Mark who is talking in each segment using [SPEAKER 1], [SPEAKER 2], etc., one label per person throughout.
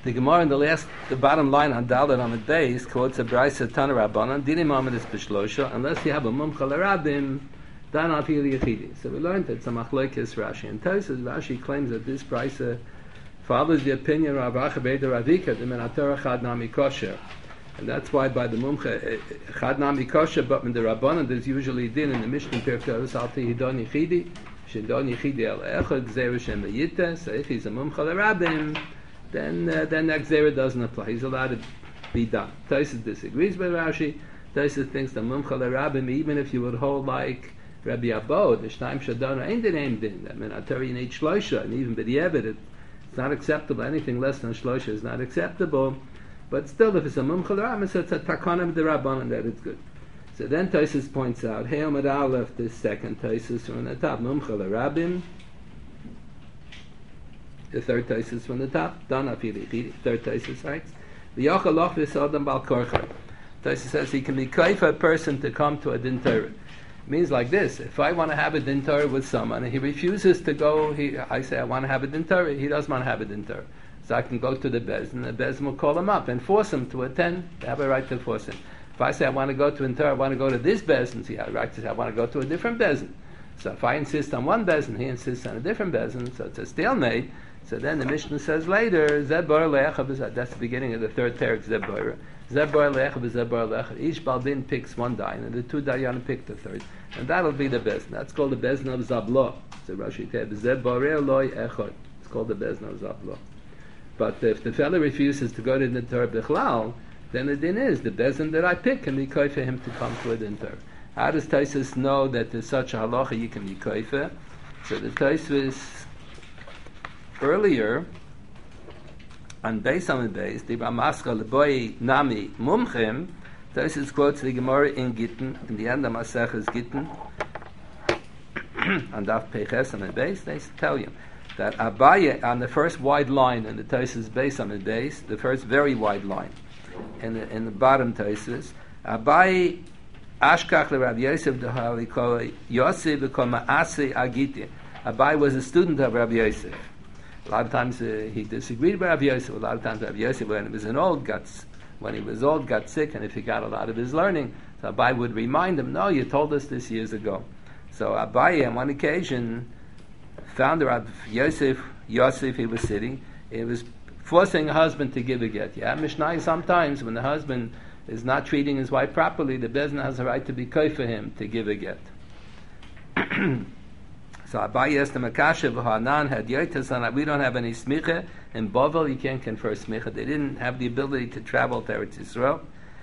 [SPEAKER 1] The Gemara in the bottom line on Dalet on the base quotes a Brisa Tana Rabbanan, Dinim Amid is Bishlosha, unless you have a Mumcha L'Rabim, Dan Afil Yechidi. So we learned that some Machlokes Rashi and Tosfos. Rashi claims that this Brisa follows the opinion of Rav Acha Beider Ravika, the Menatora Chad Nami Kosher. And that's why by the Mumcha Chad Nami Kosher, but in the Rabbanan there's usually din in the Mishnah Pirkei Alti Hidon Yechidi, Shidon Yechidi El Echad, Gzeir Shem B'Yita. So if he's a Mumcha L'Rabim, then that Gzeira doesn't apply. He's allowed to be done. Tosfos disagrees with Rashi. Tosfos thinks the Mumcha L'Rabim, even if you would hold like Rabbi Abod, the Shnaim Shadona, ain't the name din. I mean, I tell you, you need Shlosha, and even B'Diavad, it's not acceptable. Anything less than Shlosha is not acceptable. But still, if it's a Mumcha L'Rabim, so it's a Takanam D'Rabbanan, that it's good. So then Tosfos points out, Hey Omad Aleph, this second Tosfos from the top, Mumcha L'Rabim, the third Tosfos from the top, Dan Afili, third Tosfos writes, V'yochel loch v'sodam bal korcha. Tosfos says he can be kaif a person to come to a din Torah. It means like this: if I want to have a din Torah with someone and he refuses to go, I say I want to have a din Torah. He doesn't want to have a din Torah, so I can go to the Bezdin, and the Bezdin will call him up and force him to attend. They have a right to force him. If I say I want to go to din Torah, I want to go to this Bezdin, so he has a right to say I want to go to a different Bezdin. So if I insist on one Bezdin, he insists on a different Bezdin, so it's a stalemate. So then the Mishnah says later, Zebor Le'echa, that's the beginning of the third parak, Zebor. Zebor Le'echa v'Zebor Le'echa. Each Baldin picks one dayan, and the two dayanim pick the third. And that'll be the Bezdin. That's called the Bezdin of Zablo. So Rashi said, Zebor Loi Echad. It's called the Bezdin of Zablo. But if the fellow refuses to go to the Torah B'chlal, then the din is, the Bezdin that I pick can be koy for him to come to a din Torah. How does Tosfos know that there's such a halacha you can be koy for? So the Tosfos earlier, on Beis Amid Beis, the Ramaska Leboy Nami Mumchim, Tosfos quotes the Gemara in Gittin, in the end of Maseches Gittin, on Daf Peches Amid Beis, they tell you that Abaye, on the first wide line in the Tosfos Beis Amid Beis, the first very wide line, in the bottom Tosfos, Abaye Ashkach LeRav Yosef Dehali Kol Yosef V'Kol Ma'aseh Agiti. Abaye was a student of Rabbi Yosef. A lot of times he disagreed with Rabbi Yosef. A lot of times Rabbi Yosef, when he was old, got sick, and if he got a lot of his learning, so Abaye would remind him, "No, you told us this years ago." So Abaye, on one occasion, found Rabbi Yosef. He was sitting. He was forcing a husband to give a get. Yeah, Mishnah sometimes when the husband is not treating his wife properly, the Bezdin has a right to be koy for him to give a get. So Abaye asked the Makasha v'Hanan had yoytas, we don't have any smicha in Bavel. You can't confer smicha. They didn't have the ability to travel to Eretz Yisrael,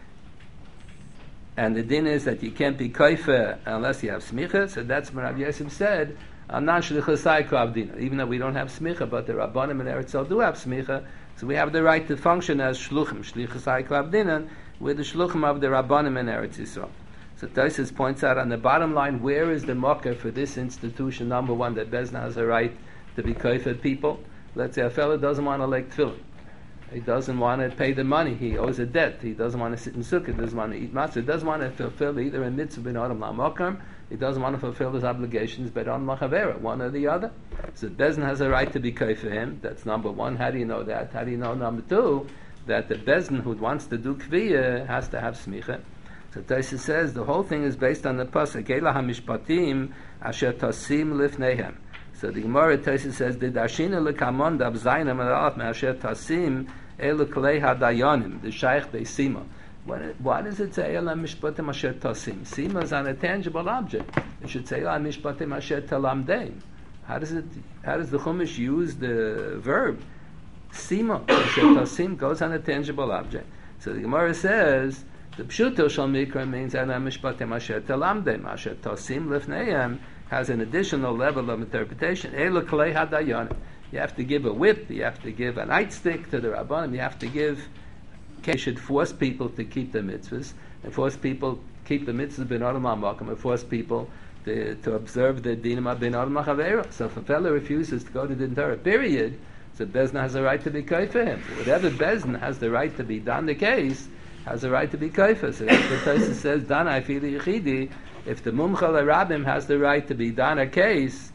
[SPEAKER 1] and the din is that you can't be koifer unless you have smicha. So that's what Rabbi Yosef said. Anan shlichasai kavdina. Even though we don't have smicha, but the Rabbanim in Eretz Yisrael do have smicha, so we have the right to function as shluchim, shlichasai kavdina, with the shluchim of the Rabbanim in Eretz Yisrael. So Tosfos points out on the bottom line, where is the mocker for this institution? Number one, that Bezdin has a right to be koyfed people. Let's say a fellow doesn't want to like tefillin. He doesn't want to pay the money. He owes a debt. He doesn't want to sit in sukkah. He doesn't want to eat matzah. He doesn't want to fulfill either a mitzvah ben adam la'mokam. He doesn't want to fulfill his obligations ben adam la'chavera, one or the other. So Bezdin has a right to be koyfed him. That's number one. How do you know that? How do you know, number two, that the Bezdin who wants to do kviyah has to have smicha? So Tosfos says the whole thing is based on the pasuk Eila hamishpatim asher tasim lifneihem. So the Gemara Tosfos says the dashina lekamon dab zaynam alaf asher tasim elu klei hadayanim the shaykh beisima. Why does it say Eila hamishpatim asher tasim? Sima is on a tangible object. It should say Eila hamishpatim asher talamdeim. How does the Chumash use the verb sima? Asher tasim goes on a tangible object. So the Gemara says the Pshuto Shal Mikra means Ela Mishpatim Asher Telamdem Asher Tosim Lifneihem has an additional level of interpretation. Ela Klei Hadayanim. You have to give a whip, you have to give a nightstick to the Rabbanim, you have to give, you should force people to keep the mitzvahs, and force people to keep the mitzvahs bin Adam HaMakom, and force people to observe the dinim bin Adam HaChavera. So if a fellow refuses to go to the Torah, period, so Bezdin has a right to be koy for him. Whatever Bezdin has the right to be done the case, has a right to be koifer. So that's what Tosfos says, Dana Afili Yechidi, if the Mumcha L'Rabim has the right to be done a case,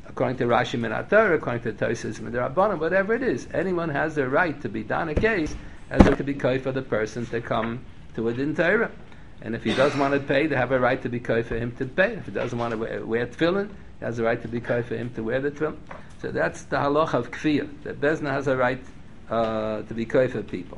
[SPEAKER 1] according to Rashi Minatar, according to Tosis Midrabanan, whatever it is, anyone has the right to be done a case, has to be kai for the person to come to a din Torah. And if he doesn't want to pay, they have a right to be kai for him to pay. If he doesn't want to wear tefillin, he has a right to be kai for him to wear the tefillin. So that's the halacha of kfiyah. The Bezna has a right to be kai for people.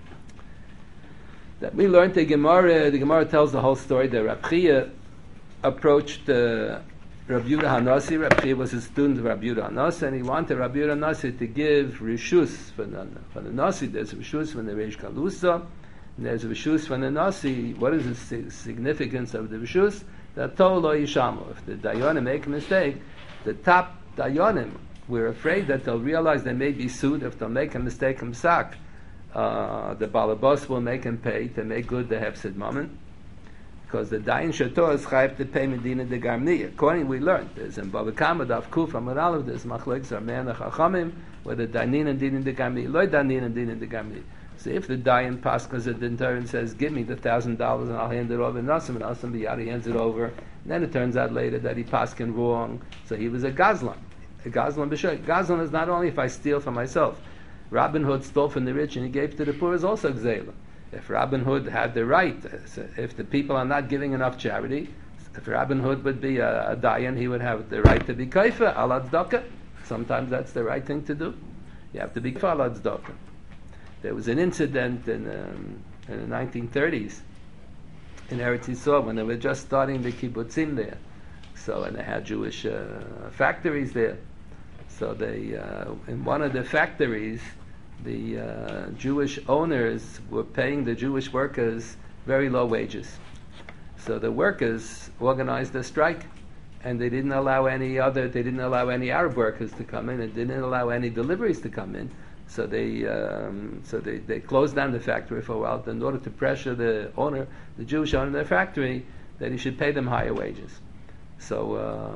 [SPEAKER 1] That we learned the Gemara tells the whole story. The Rab Chia approached Rab Yehuda Hanasi. Rab Chia was a student of Rab Yehuda Hanasi, and he wanted Rab Yehuda Hanasi to give rishus for the Nasi. There's rishus from the Reish Kalusa, and there's a rishus from the Nasi. What is the significance of the rishus? That tol lo yishamu. If the dayanim make a mistake, the top dayanim, we're afraid that they'll realize they may be sued if they'll make a mistake in Psak. The balabos will make him pay to make good the hefsid moment, because the dayan shator is chayav to pay medina de garmniya. According we learned, there's in Bava Kama daf kuf amud aleph, there's machlokes Ramein and Chachamim whether danin and din de garmniya, loy danin and din de garmniya. So if the dayan paskas at din Torah and says, "Give me the $1,000 and I'll hand it over," Nasim and Nasim Biyadi hands it over, and then it turns out later that he paskin wrong, so he was a gazlan. A gazlan b'shoy. Gazlan is not only if I steal for myself. Robin Hood stole from the rich and he gave to the poor is also gzela. If Robin Hood had the right, if the people are not giving enough charity, if Robin Hood would be a dayan, he would have the right to be kaifa ala tzedakah. Sometimes that's the right thing to do. You have to be kaifa ala tzedakah. There was an incident in the 1930s in Eretz Yisrael when they were just starting the kibbutzim there. So, and they had Jewish factories there. So they, in one of the factories, the Jewish owners were paying the Jewish workers very low wages. So the workers organized a strike, and they didn't allow any Arab workers to come in, and didn't allow any deliveries to come in. So they closed down the factory for a while in order to pressure the owner, the Jewish owner of the factory, that he should pay them higher wages. So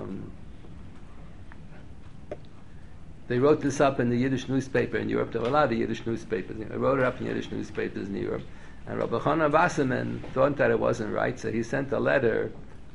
[SPEAKER 1] they wrote this up in the Yiddish newspaper in Europe. There were a lot of Yiddish newspapers. They wrote it up in Yiddish newspapers in Europe. And Rabbi Chanan Wasserman thought that it wasn't right, so he sent a letter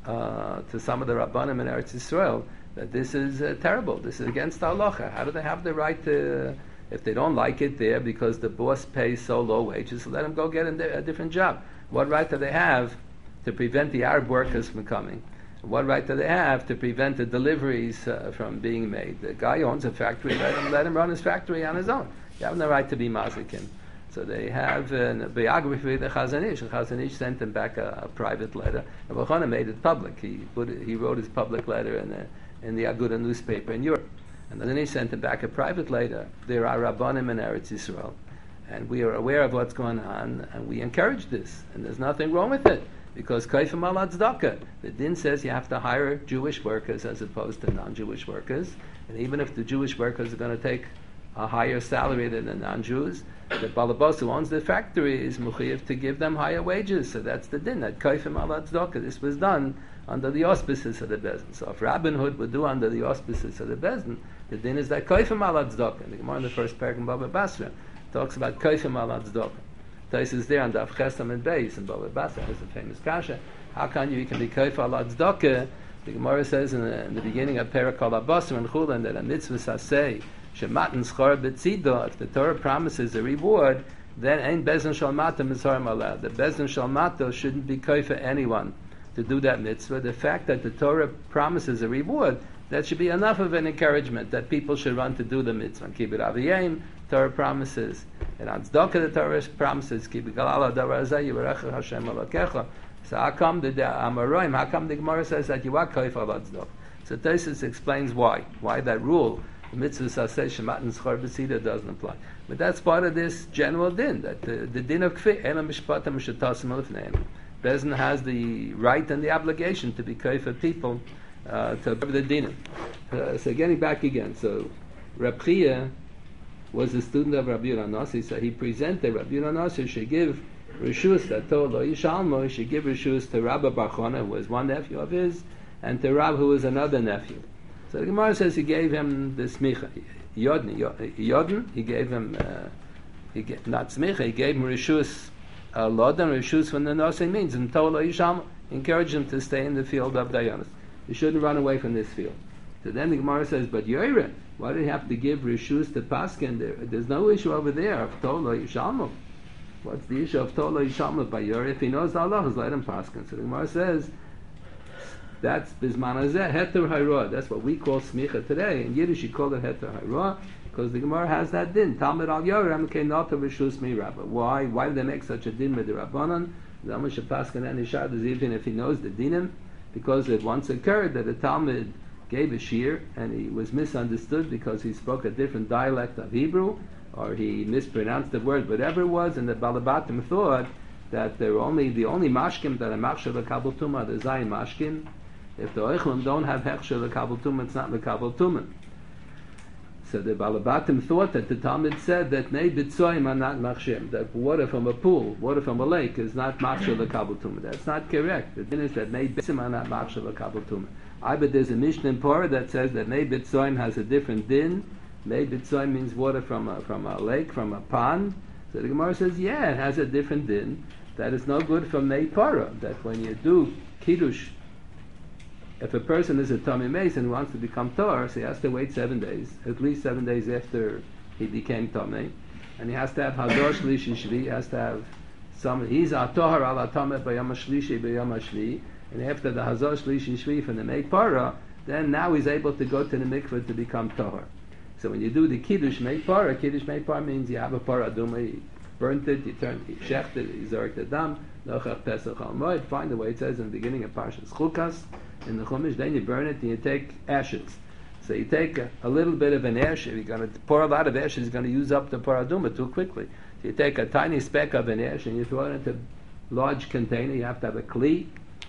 [SPEAKER 1] to some of the Rabbanim in Eretz Yisrael that this is terrible. This is against the halacha. How do they have the right to, if they don't like it there because the boss pays so low wages, let them go get a different job? What right do they have to prevent the Arab workers from coming? What right do they have to prevent the deliveries from being made? The guy owns a factory, let him run his factory on his own. You have no right to be mazikin. So they have a biography of the Chazon Ish. The Chazon Ish sent him back a private letter. And Bechana made it public. He wrote his public letter in the Aguda newspaper in Europe. And then he sent him back a private letter. There are Rabbanim in Eretz Yisrael, and we are aware of what's going on, and we encourage this. And there's nothing wrong with it. Because kaifim ala tzedakah, the din says you have to hire Jewish workers as opposed to non-Jewish workers, and even if the Jewish workers are going to take a higher salary than the non-Jews, the balabos who owns the factory is muchayev to give them higher wages. So that's the din, that kaifim ala tzedakah. This was done under the auspices of the Bezdin. So if Robin Hood would do under the auspices of the Bezdin, the din is that kaifim ala tzedakah. The Gemara in the first paragraph in Baba Basra talks about kaifim ala tzedakah. Tais is there on the Avchesam and Beis, and Baba Basra has a famous kasha. How can you can be kaif ala tzedakah? The Gemara says in the beginning of Perek Kol HaBasar and Chulan that a mitzvah saseh shematan schar b'tzido. If the Torah promises a reward, then ain't Bezdin Shalmata Mizharim allowed. The Bezdin Shalmata shouldn't be kaif for anyone to do that mitzvah. The fact that the Torah promises a reward, that should be enough of an encouragement that people should run to do the mitzvah. Kibbut Aviyim, Torah promises. And on tzedakah, the Torah promises, Kibbut Galala Davar Zeh Yivarecha Hashem Elokecha. So how come the Amoraim, how come the Gemara says that you are kaif ala tzedakah? So Tosfos explains why that rule, the mitzvah saseh shematan schar b'tzida, doesn't apply. But that's part of this general din, that the din of kfi, elam mishpatam shetasim lifneim. Bezdin has the right and the obligation to be kaif for people to observe the dinim. So getting back again, so Reb Chia was a student of Rabbi Yehuda Hanasi, so he presented Rabbi Yehuda Hanasi should give reshus that told lo yishalmo, should give reshus to Rabbi Bar Chana, who was one nephew of his, and to Rab, who was another nephew. So the Gemara says he gave him the smicha, Yodin, he gave him, not smicha, he gave him reshus, lodan, reshus when the Nasi means, and told lo yishalmo, encouraged him to stay in the field of Dayanis. You shouldn't run away from this field. So then the Gemara says, but Yoira, why do you have to give Rishus to Paskin? There's no issue over there of Tola Yishalmu. What's the issue of Tola Yishalmu by Yoira? If he knows the halachas, let him Paskin. So the Gemara says, that's Bizman Hazeh, Heter Hayra. That's what we call Smicha today. In Yiddish, you call it Heter Hayra, because the Gemara has that din. Talmud al Yoram came not to Rishus Mi Rabba. Why? Why do they make such a din with the Rabbanan? Zama Shapaskan and Ishad is even if he knows the dinim, because it once occurred that a Talmud gave a shir and he was misunderstood because he spoke a different dialect of Hebrew or he mispronounced the word, whatever it was, and the Balabatim thought that the only mashkim that are machshel l'kabel tumah are the zayin mashkim. If the oichlim don't have hechshel l'kabel tumah, it's not l'kabel tumah. So the Balabatim thought that the Talmud said that nei bitzoyim are not machshim, that water from a pool, water from a lake is not machshel l'kabel tumah. That's not correct. The din is that nei bitzoyim are not machshel l'kabel tumah. But there's a Mishnah in Torah that says that Nei Bitzoyim has a different din. Nei Bitzoyim means water from a lake, from a pond. So the Gemara says, yeah, it has a different din. That is no good from Nei Torah. That when you do Kiddush, if a person is a Tomei Meis and wants to become Torah, so he has to wait 7 days, at least 7 days after he became Tomei. And he has to have Hazor Shlishi Shvi, he has to have he's a Tohar ala Tomei B'yam HaShlishi B'yam HaShvi. And after the Hazor Shlishi Shvi from the Mei Parah, then now he's able to go to the mikveh to become Tahor. So when you do the Kiddush Mei Parah means you have a Parah Aduma, you burnt it, you shecht it, you zork the dam, Nochach Pesach Al Moed, find the way it says in the beginning of Parshas Chukas, in the Chumash, then you burn it and you take ashes. So you take a little bit of an ash, if you're going to pour a lot of ashes, you're going to use up the Parah Aduma too quickly. So you take a tiny speck of an ash and you throw it into a large container, you have to have a kli,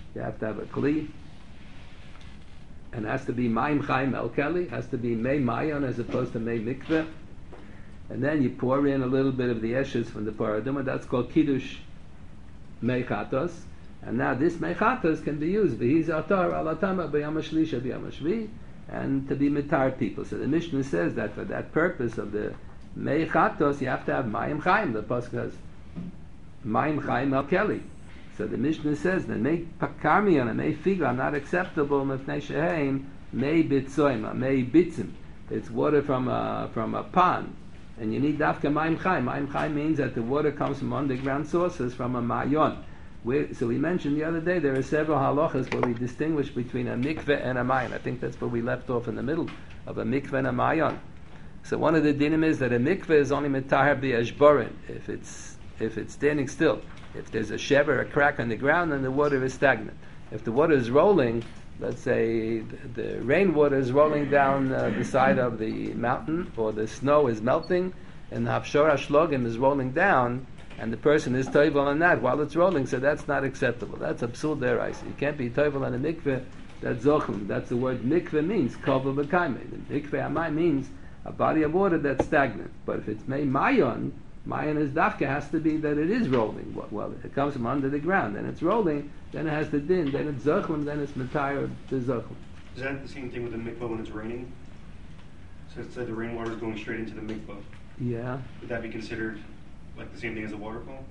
[SPEAKER 1] and it has to be Mayim Chaim El Keli, has to be Mei Mayon as opposed to Mei Mikveh. And then you pour in a little bit of the ashes from the Parah Aduma, that's called Kiddush Mei Chatos. And now this Mei Chatos can be used, V'hiz Atar Al Atama B'yam HaShlish B'yam HaShvi, and to be mitar people. So the Mishnah says that for that purpose of the Mei Chatos, you have to have Mayim Chaim. The Pasuk has Mayim Chaim El Keli. So the Mishnah says that Mei Karmion and Mei Figa are not acceptable Mefnei Sheheim Mei Bitzoim, Mei Bitzim. It's water from a pond. And you need Dafka Mayim Chaim. Mayim Chaim means that the water comes from underground sources, from a Mayon. So we mentioned the other day there are several halachas where we distinguish between a mikveh and a mayon. I think that's where we left off in the middle of a mikveh and a mayon. So one of the dinim is that a mikveh is only mitahar bi'ashborin if it's standing still. If there's a shever, a crack on the ground, then the water is stagnant. If the water is rolling, let's say the rainwater is rolling down the side of the mountain, or the snow is melting, and the hafshor hashlogim is rolling down, and the person is toivel on that while it's rolling, so that's not acceptable. That's absurd deraisa. You can't be toivel on a mikveh that's zochlim. That's the word mikveh means, kova b'kaimeh. The mikveh amai means a body of water that's stagnant. But if it's mei mayon, mayon is dafka, has to be that it is rolling. Well, it comes from under the ground, then it's rolling, then it has the din, then it's zochlim, then it's matayr to zochlim.
[SPEAKER 2] Is that the same thing with the mikveh when it's raining? So it said the rainwater is going straight into the mikveh.
[SPEAKER 1] Yeah.
[SPEAKER 2] Would that be considered like the same thing as a waterfall?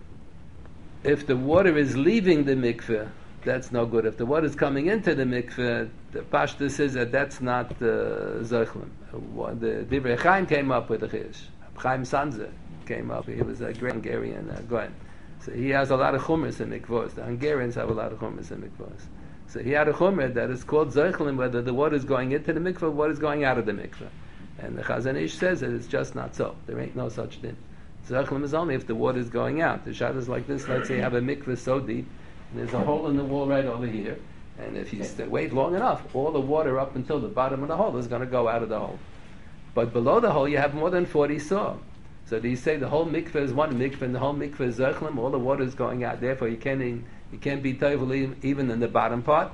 [SPEAKER 1] If the water is leaving the mikveh, that's no good. If the water is coming into the mikveh, the Pashta says that that's not zochlim. The Divrei Chaim came up with a chish. Chaim Sanzer came up. He was a great Hungarian Goyen. So he has a lot of chumras in mikvahs. The Hungarians have a lot of chumras in mikvahs. So he had a chumrah that is called zochlim, whether the water is going into the mikveh, or what is going out of the mikveh. And the Chazon Ish says that it's just not so. There ain't no such thing. Zochlim is only if the water is going out. The shot is like this. Let's say you have a mikveh so deep, and there's a hole in the wall right over here. And if you wait long enough, all the water up until the bottom of the hole is going to go out of the hole. But below the hole, you have more than 40 saw. So do you say the whole mikveh is one mikveh, and the whole mikveh is zochlim? All the water is going out. Therefore, you can't be toivel even in the bottom part.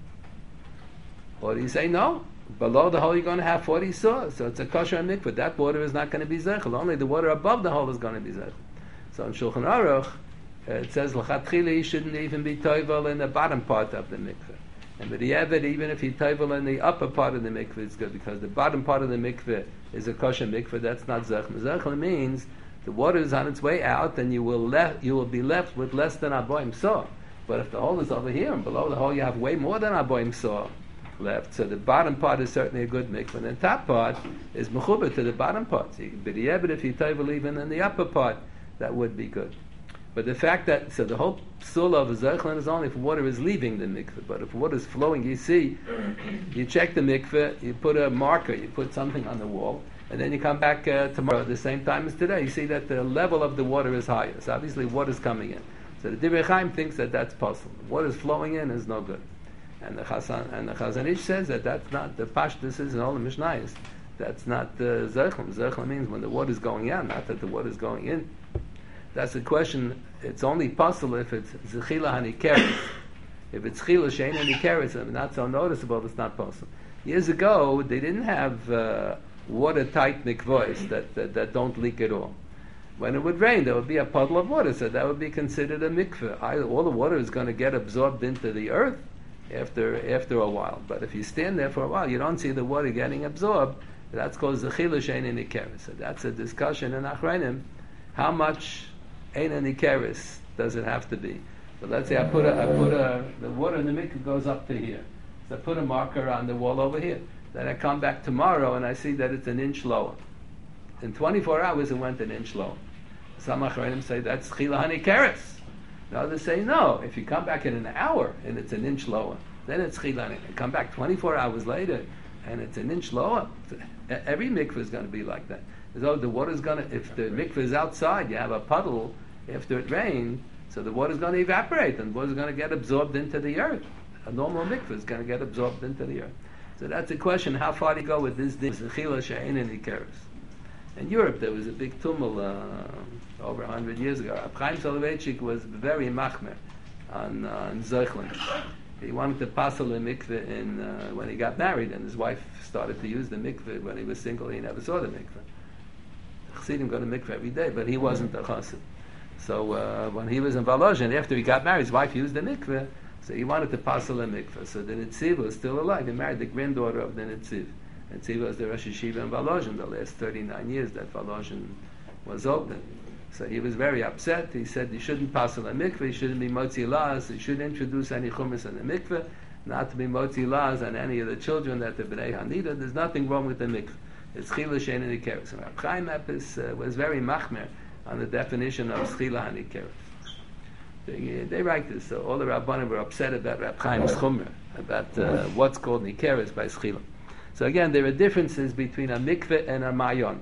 [SPEAKER 1] Or do you say no? Below the hole, you're going to have 40 saw. So it's a kosher mikveh. That water is not going to be zochel. Only the water above the hole is going to be zochel. So in Shulchan Aruch, it says l'chatchila you shouldn't even be toivel in the bottom part of the mikveh. And with the Eved, even if you toivel in the upper part of the mikveh, it's good, because the bottom part of the mikveh is a kosher mikveh. That's not zochel. Zochel means the water is on its way out, and you will be left with less than aboim saw. But if the hole is over here and below the hole you have way more than aboim saw, left. So the bottom part is certainly a good mikveh, and the top part is mechuber to the bottom part. So but if you tovel even in the upper part, that would be good. But the fact that, so the whole psul of a zeichlin is only if water is leaving the mikveh. But if water is flowing, you see, you check the mikveh, you put a marker, you put something on the wall, and then you come back tomorrow at the same time as today. You see that the level of the water is higher. So obviously water is coming in. So the Divrei Chaim thinks that that's possible. Water is flowing in is no good. And the Chazon Ish says that that's not the pashtus is in all the Mishnayos. That's not the zeichlin. Zeichlin means when the water is going out, not that the water is going in. That's the question. It's only possible if it's zechila hanikeres. If it's chila shein hanikeres, and not so noticeable, it's not possible. Years ago, they didn't have watertight mikvahs that don't leak at all. When it would rain, there would be a puddle of water, so that would be considered a mikveh. All the water is going to get absorbed into the earth after a while. But if you stand there for a while, you don't see the water getting absorbed. That's called zechila shein hanikeres. So that's a discussion in Achreinim. How much ein hanikeres does it have to be? But let's say I put the water in the mikveh goes up to here. So I put a marker on the wall over here. Then I come back tomorrow and I see that it's an inch lower. In 24 hours it went an inch lower. Some Achreinim say that's chila hanikeres. Now others say no. If you come back in an hour and it's an inch lower, then it's chila hanikeres. Come back 24 hours later and it's an inch lower. Every mikveh is going to be like that. So the water's going to, if the mikveh is outside, you have a puddle after it rained, so the water's going to evaporate and the water's going to get absorbed into the earth. A normal mikveh is going to get absorbed into the earth. So that's a question, how far do you go with this zechila she'ein hanikeres? In Europe, there was a big tumult over 100 years ago. Reb Chaim Soloveitchik was very machmer on zeichlin. He wanted to passel a mikveh when he got married, and his wife started to use the mikveh. When he was single, he never saw the mikveh. Chassidim go to mikveh every day, but he wasn't a chassid. So when he was in Volozhin, after he got married, his wife used the mikveh, so he wanted to passel a mikveh. So the Nitziv was still alive. He married the granddaughter of the Nitziv. Nitziv was the Rosh Yeshiva in Volozhin the last 39 years that Volozhin was open. So he was very upset. He said he shouldn't passel a mikveh, he shouldn't be motzi las, he shouldn't introduce any chumash in the mikveh, not to be motzi las on any of the children that the Bnei Hanida. There's nothing wrong with the mikveh. It's chila shein hanikeres. And Reb Chaim Epis was very machmer on the definition of chila hanikeres. They write this. So all the Rabbanim were upset about Reb Chaim's chumrah, about what's called nikeres by schila. So again, there are differences between a mikveh and a mayon.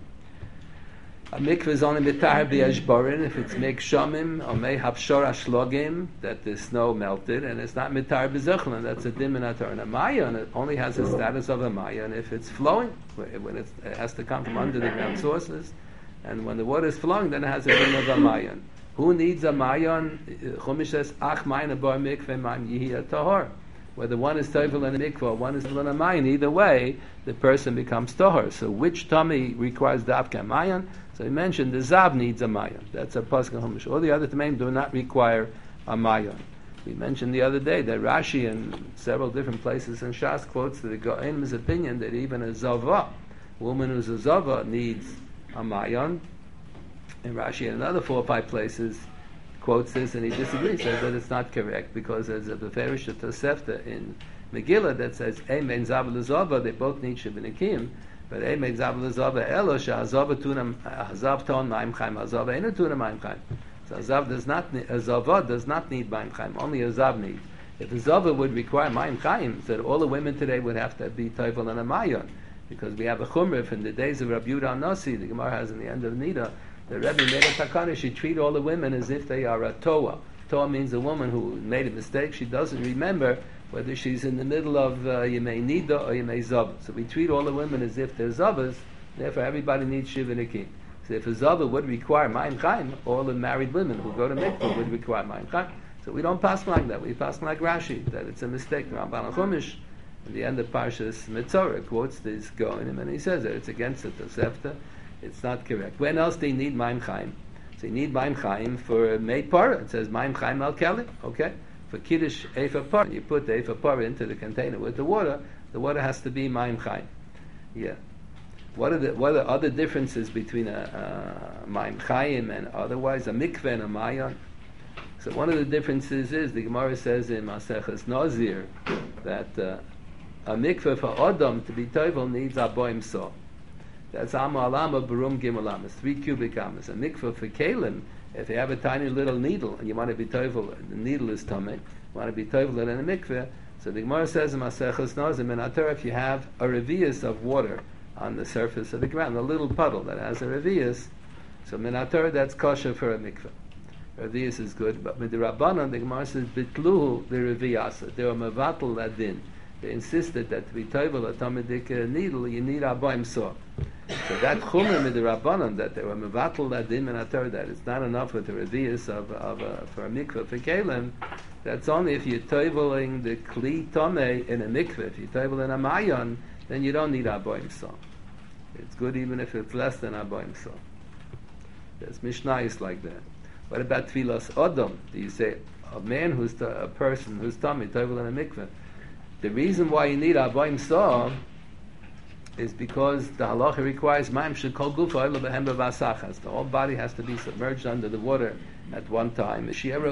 [SPEAKER 1] A mikveh is only mitahar b'yashborin if it's meik shomim or mei hafshor ashlogim, that the snow melted, and it's not mitahar b'zechlin, that's a dim minator. And a mayon, it only has the status of a mayon if it's flowing, when it has to come from under the ground sources, and when the water is flowing, then it has a dim of a mayon. Who needs a mayon? Chumash says, ach mayon bar mikveh maim yihi tahor. Whether one is tovel in a mikvah, one is tovel in a mayon, either way, the person becomes tahor. So which tummy requires dafka mayon? So he mentioned the zav needs a mayon. That's a pasuk chumash. All the other tamaim do not require a mayon. We mentioned the other day that Rashi in several different places in Shas quotes the Goenim's opinion that even a zava, woman who's a zava, needs a mayon. And Rashi in another 4 or 5 places quotes this, and he disagrees, says that it's not correct, because there's a Beferish Tosefta in Megillah that says, Ein zav l'zava, they both need shibinikim, but Ein zav l'zava elo she'azav ton ma'im chaim, azav einu tuna ma'im chaim. So a zava does not need ma'im chaim, only a zav needs. If a zava would require ma'im chaim, so all the women today would have to be tovel and a mayon, because we have a chumrah from the days of Rabbi Yehuda Nasi, the Gemara has in the end of Nida. The Rebbe made a takana, she treat all the women as if they are a toa. Toa means a woman who made a mistake. She doesn't remember whether she's in the middle of Yemei Nida or Yemei Zav. So we treat all the women as if they're Zavas, therefore everybody needs Shiva Nikim. So if a Zava would require Ma'im Chaim, all the married women who go to mikveh would require Ma'im Chaim. So we don't pass like that. We pass like Rashi, that it's a mistake. Ramban Chumash, at the end of Parshas Metzorah, quotes this Goinim, and he says that it's against the Tosefta. It's not correct. When else do you need Ma'im Chaim? So you need Ma'im Chaim for Mei Parah. It says Ma'im Chaim al Keli. Okay? For Kiddush Eifa Parah, you put the Eifa Parah into the container with the water has to be Ma'im Chaim. Yeah. What are the other differences between a Ma'im Chaim and otherwise a mikveh and a mayon? So one of the differences is the Gemara says in Maseches Nazir that a mikveh for Adam to be toivel needs a boim so. That's Amma Alama Barum Gimel Amas, 3 cubic amas. A mikveh for Kalim, if you have a tiny little needle and you want to be toivel, the needle is tummy, you want to be toivel in a mikveh. So the Gemara says in Maseches Nozim in Atar, if you have a revius of water on the surface of the ground, a little puddle that has a revius, so minator that's kosher for a mikveh. Revius is good, but with the Rabbanon, the Gemara says bitluhu the reviasa. They were mevatel ladin. They insisted that to be toivel a tamidik needle, you need aboim saw. So that chumra with the Rabbanon that they were mevatel ladin minator, that it's not enough with the revius for a mikveh for kalim. That's only if you're toiveling the kli tomei in a mikveh. If you're toivel in a mayon, then you don't need aboim saw. It's good even if it's less than aboim saw. There's mishnayos like that. What about tfilas odom? Do you say a man who's a person who's tummy toivel in a mikveh? The reason why you need aboim saw is because the halacha requires maim shekol gufa elo behem bevasachas. The whole body has to be submerged under the water at one time.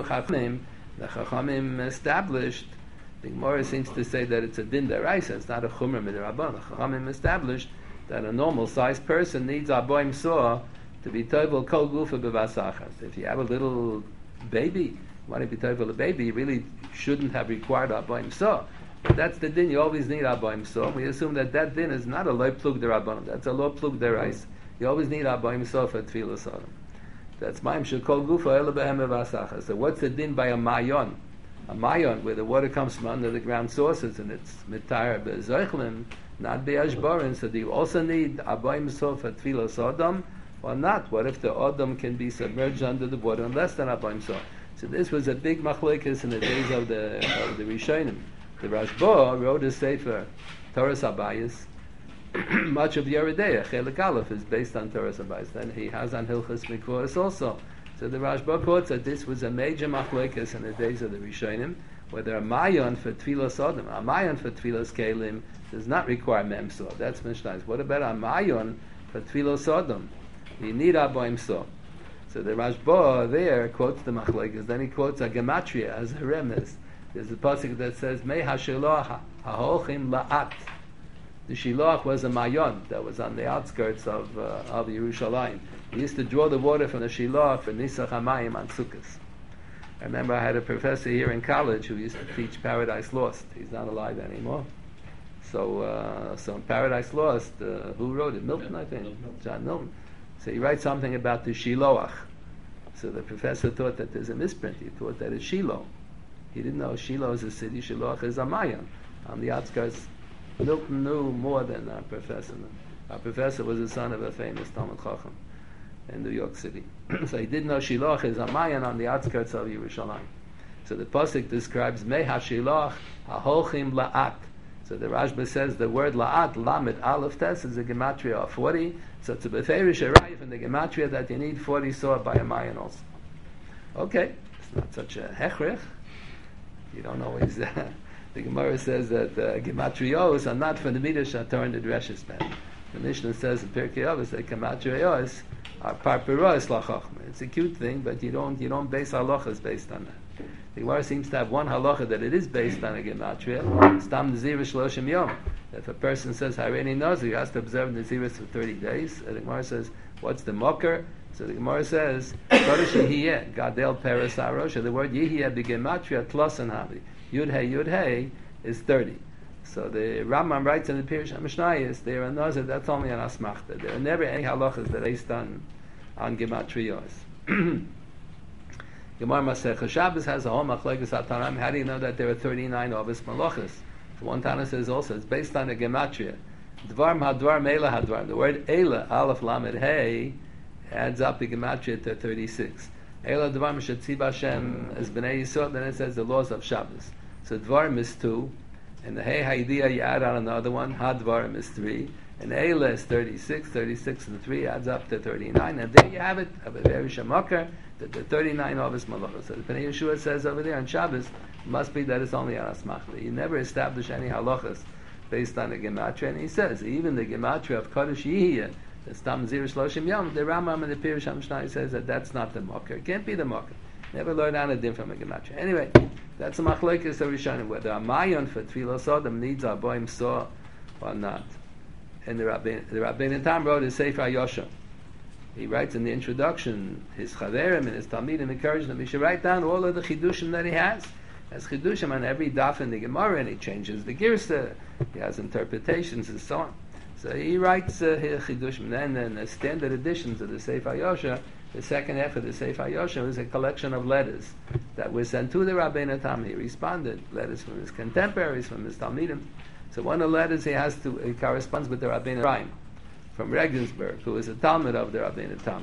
[SPEAKER 1] The Chachamim established, the Gemara seems to say that it's a din deraisa, it's not a chumrah midrabban. The Chachamim established that a normal sized person needs aboim saw to be toivel kol gufa bevasachas. If you have a little baby, you want to be toivel a baby, you really shouldn't have required aboim saw. But that's the din, you always need aboim saw. We assume that din is not a lo plug derabban, that's a lo plug deraisa. You always need aboim saw for tfilas adam. That's ma'im shekol gufa elo behem bevasachas. So what's the din by a mayon? A mayon, where the water comes from under the ground sources, and it's mitayr be'zoichlin, not be'ashbarin. So do you also need aboim saw for tfilas adam, or not? What if the adam can be submerged under the water and less than aboim saw? So this was a big machlekes in the days of the Rishonim. The Rashba wrote a sefer, Torah Sabayis. Much of Yeridea, Chelik Aleph, is based on Torah Sabayis. Then he has on Hilchas Mikvoros also. So the Rashba quotes that this was a major machlekes in the days of the Rishonim, whether a mayon for tfilas adam, a mayon for tfilas kelim does not require memsor. That's mishnah. What about a mayon for tfilas adam? You need aboim saw. So the Rashba there quotes the machlekes. Then he quotes a gematria as a remez. There's a pasuk that says Mei hashiloach haholchim la'at. The Shiloach was a mayon that was on the outskirts of Yerushalayim. He used to draw the water from the Shiloach for Nisach HaMayim on Sukkot. I remember I had a professor here in college who used to teach Paradise Lost. He's not alive anymore. So in Paradise Lost, who wrote it? Milton, I think. John Milton. So he writes something about the Shiloach. So the professor thought that there's a misprint. He thought that it's Shiloh. He didn't know Shiloh is a city. Shiloach is a mayon on the outskirts. Milton knew more than our professor. Our professor was the son of a famous Talmud Chacham in New York City. So he didn't know Shiloach is a mayon on the outskirts of Yerushalayim. So the pasuk describes Mei HaShiloach HaHolchim La'at. So the Rashba says the word La'at, Lamed Aleph Tes, is a gematria of 40. So it's a beferish arrive in the gematria that you need 40 saw by a mayon also. Okay, it's not such a hechrich. You don't always... The Gemara says that gematrios are not from the Midrash Shator and the Dreshes man. The Mishnah says in Pirkei Avos that gematrios are parpiros lachachma. It's a cute thing, but you don't base halachas based on that. The Gemara seems to have one halacha that it is based on a gematria. Stam Nazirus Shloshim Yom. If a person says Hareini Nazir, he has to observe Nazirus for 30 days. And the Gemara says, what's the mocker? So the Gemara says, Kodesh Yihiyeh, Gadel Peres Arosha. The word Yihiyeh begematria tlosan havi. Yud Hey is 30. So the Rambam writes in the Pirush HaMishnayos, there are nazir, that's only an asmachta. There are never any halachas that are based on gematrios. Gemara Masechah Shabbos has a whole machlekes HaTanaim. How do you know that there are 39 Ovis Malachas? One Tana says also it's based on a gematria. Dvarm hadvarm Eila hadvarm. The word Eila, Aleph Lamed Hey, adds up the gematria to 36. Eila Dvarm Shetziv Hashem as Bnei Yisrael. Then it says the laws of Shabbos. So Dvarm is 2, and the Hey Haidiyah you add on another one. Hadvarm is 3, and Eila is 36. 36 and 3 adds up to 39, and there you have it. Of a very shamakar that the 39 Ovis Malachos. So the Bnei Yeshua says over there on Shabbos must be that it's only on Asmachta. You never establish any halachas based on the gematria, and he says even the gematria of Kodesh Yihiyah, the Stam Zir Shloshim Yom, the Rambam in the Pirush HaMishnah says that that's not the mocker. It can't be the mocker. Never learn Anadim from a Gematria. Anyway, that's a machlokes of Rishonim, whether a Mayon for Tfilas Adam needs a Boim Saw or not. And the Rabbeinu Tam wrote his Sefer HaYosha. He writes in the introduction, his Chaverim and his Talmidim encourage him, he should write down all of the Chidushim that he has. Has Chidushim on every daf in the Gemara, and he changes the Girsa, he has interpretations and so on. So he writes Chidushim. Then the standard editions of the Sefer HaYosha, the second half of the Sefer HaYosha is a collection of letters that were sent to the Rabbeinu Tam. He responded, letters from his contemporaries, from his Talmidim. So one of the letters he has to, it corresponds with the Rabbeinu Ephraim from Regensburg, who is a Talmud of the Rabbeinu Tam.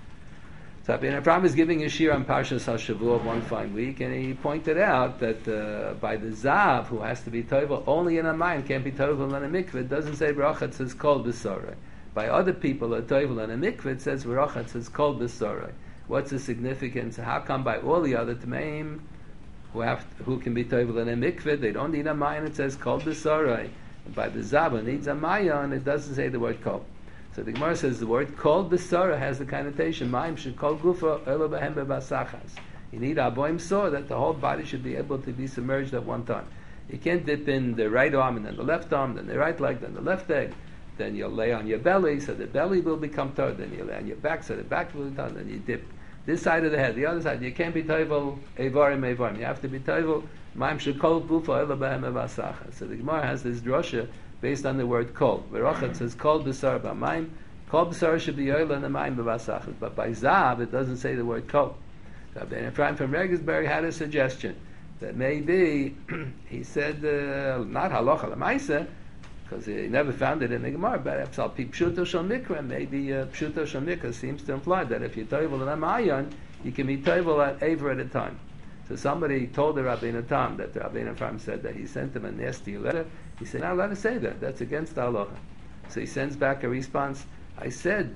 [SPEAKER 1] So Rabbeinu Ephraim is giving a shir on Parshas HaShavua one fine week, and he pointed out that by the Zav, who has to be toivel only in a mine, can't be toivel in a mikveh, it doesn't say bracha, it says kol b'sorei. By other people, a toivel in a mikveh, it says bracha, it says kol b'sorei. What's the significance? How come by all the other tmeim who can be toivel in a mikveh, they don't need a mine, it says kol b'sorei. And by the Zav, who needs a mayon, it doesn't say the word kol. So the Gemara says the word kol b'sara has the connotation ma'im should kol gufa elo b'hem b'basachas. You need aboim sor that the whole body should be able to be submerged at one time. You can't dip in the right arm and then the left arm, then the right leg, then the left leg. Then you'll lay on your belly, so the belly will become taut. Then you lay on your back, so the back will be taut. Then you dip this side of the head, the other side. You can't be toivel evarim. You have to be toivel ma'im should kol gufa elo b'hem b'basachas. So the Gemara has this drosha based on the word kol. Verochet says kol b'sar b'mayim. Kol b'sar should be yoel and the mayim b'vasachas. But by zav, it doesn't say the word kol. So Rabbeinu Ephraim from Regensburg had a suggestion that maybe he said not halacha l'maisa because he never found it in the Gemara. But pshuto shel mikra, maybe pshuto shel mikra seems to imply that if you're toivel in a mayon, you can be toivel at aver at a time. So somebody told the Rabbeinu Tam that the Rabbeinu Ephraim said that he sent him a nasty letter. He said, "Now let us say that. That's against the halacha." So he sends back a response. I said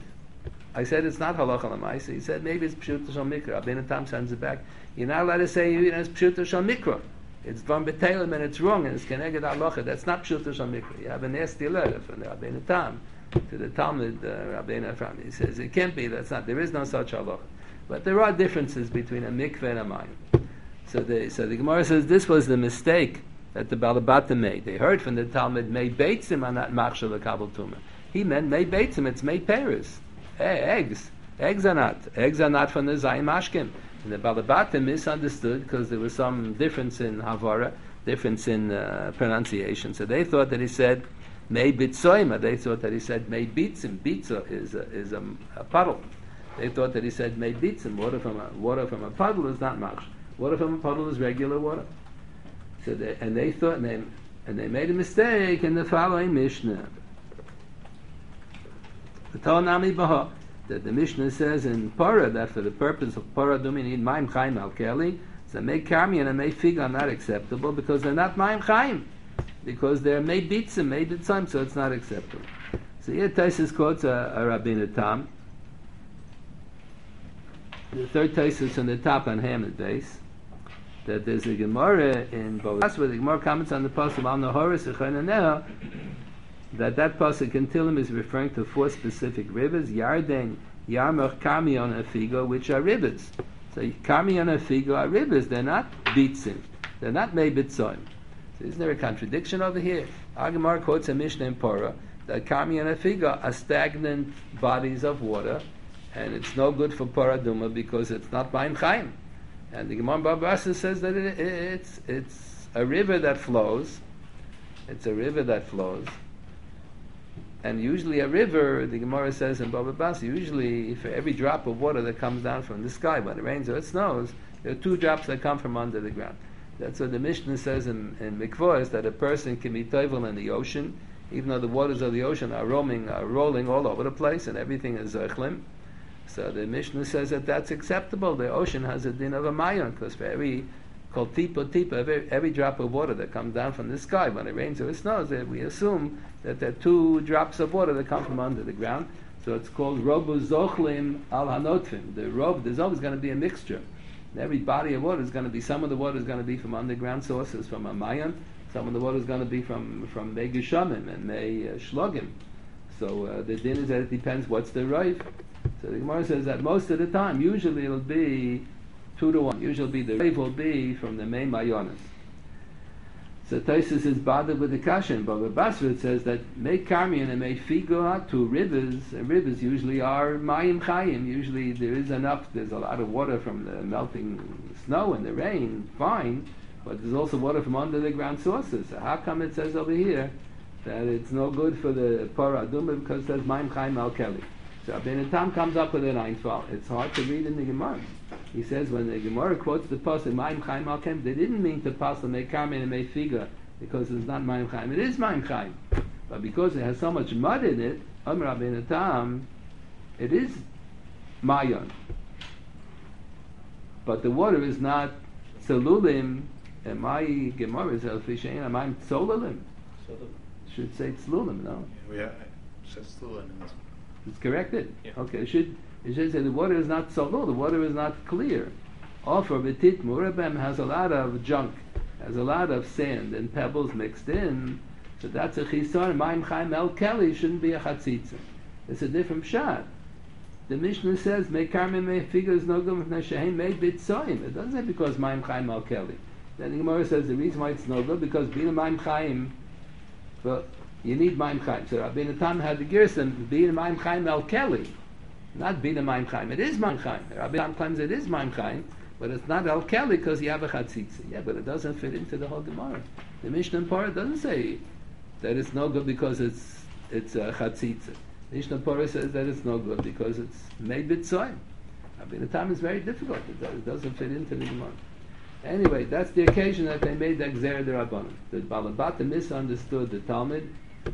[SPEAKER 1] it's not halacha l'maisa. He said maybe it's pshuta shel mikra. Rabbeinu Tam sends it back. You're not allowed to say it's pshuta shel mikra. It's from betelim and it's wrong and it's keneged halacha. That's not pshuta shel mikra. You have a nasty letter from the Rabbeinu Tam to the Talmud Rabbeinu Ephraim. He says it can't be. That's not. There is no such halacha. But there are differences between a mikveh and a mayim. So the Gemara says this was the mistake that the Balabata made. They heard from the Talmud, Mei Beitzim are not Machshel Kabel Tumah. He meant Mei Beitzim, it's Mei Peres. Eggs. Eggs are not from the Zayim Ashkim. And the Balabata misunderstood because there was some difference in Havara, difference in pronunciation. So they thought that he said Mei Bitzoima. They thought that he said Mei Bitzim. Bitzo is a puddle. They thought that he said Mei Bitzim. Water from a puddle is not Machshel. Water from a puddle is regular water. So they made a mistake in the following Mishnah. That the Mishnah says in Parah that for the purpose of Parah do we need Maim Chaim Al Keli. So Mei Karmi and Mei Fig are not acceptable because they're not Maim Chaim. Because they're Mei Bitzim, Mei Bitzim, so it's not acceptable. So here Taisus quotes a Rabbeinu Tam. The third Taisus on the top on Hamid base. That there's a Gemara in Boaz where the Gemara comments on the pasuk Al Nahoris Echananeh that pasuk in Tilim is referring to 4 specific rivers: Yarden, Yarmach, Carmion, and Figo, which are rivers. So Carmion and Figo are rivers; they're not bitzim, they're not meibitzoim. So isn't there a contradiction over here? Our Gemara quotes a Mishnah in Parah that Carmion and Figo are stagnant bodies of water, and it's no good for Parah Duma because it's not Maim Chaim. And the Gemara Babasa says that it's a river that flows. It's a river that flows. And usually a river, the Gemara says in Baba Basra, usually for every drop of water that comes down from the sky, when it rains or it snows, there are 2 drops that come from under the ground. That's what the Mishnah says in Mikvah, that a person can be toivel in the ocean, even though the waters of the ocean are rolling all over the place and everything is zochlim. So the Mishnah says that that's acceptable. The ocean has a din of a mayon, because for every drop of water that comes down from the sky, when it rains or it snows, we assume that there are 2 drops of water that come from under the ground. So it's called robu zochlim al hanotfim. There's always going to be a mixture. In every body of water is going to be, some of the water is going to be from underground sources, from a mayon. Some of the water is going to be from mei geshamim and mei shlogim. So the din is that it depends what's the rife. So the Gemara says that most of the time, usually it'll be 2-1. Usually the rave will be from the main mayonis. So Taisus is bothered with the kashin, but Basra says that Mei Karmian and Mei Figo are two rivers, and rivers usually are Mayim Chayim. Usually there's a lot of water from the melting snow and the rain, fine, but there's also water from under the ground sources. So how come it says over here that it's no good for the Parah Aduma because it says Mayim Chayim Al Keli? So Rabbeinu Tam comes up with an Einfall. It's hard to read in the Gemara. He says when the Gemara quotes the pasuk Mayim Chaim Al Kem, they didn't mean to pass the Mei Karmen and Mei Figa because it's not Mayim Chaim. It is Mayim Chaim, but because it has so much mud in it, Amar Rabbeinu Tam, it is Mayon. But the water is not Tzalulim, and my Gemara is El Fishayin, and Mayim Tzolalim. Should say Tzlulim, no?
[SPEAKER 3] Yeah, it says Tzlulim in this one.
[SPEAKER 1] It's corrected?
[SPEAKER 3] Yeah.
[SPEAKER 1] Okay, it should say the water is not so low, the water is not clear. Offer Betit Murabem has a lot of junk, has a lot of sand and pebbles mixed in, so that's a chisar. Mayim Chaim El Keli shouldn't be a chatzitza. It's a different shot. The Mishnah says, Mei Karmen Mei Figa is no good with Shehem Mei Bitzoim. It doesn't say because Mayim Chaim El Keli. Then the Gemara says the reason why it's no good because Bina Mayim Chaim, well, you need Mayim Chaim. So Rabbeinu Tam had the Gerson, Bina Mayim Chaim El Keli. Not Bina Mayim Chaim. It is Mayim Chaim. Rabbeinu Tam claims it is Mayim Chaim, but it's not El Keli because you have a chatzitza. Yeah, but it doesn't fit into the whole Gemara. The Mishnah in Parah doesn't say that it's no good because it's a chatzitza. The Mishnah in Parah says that it's no good because it's made bitzoim. Rabbeinu Tam is very difficult. It doesn't fit into the Gemara. Anyway, that's the occasion that they made the Gzera D'Rabbanan. The Balabata misunderstood the Talmud.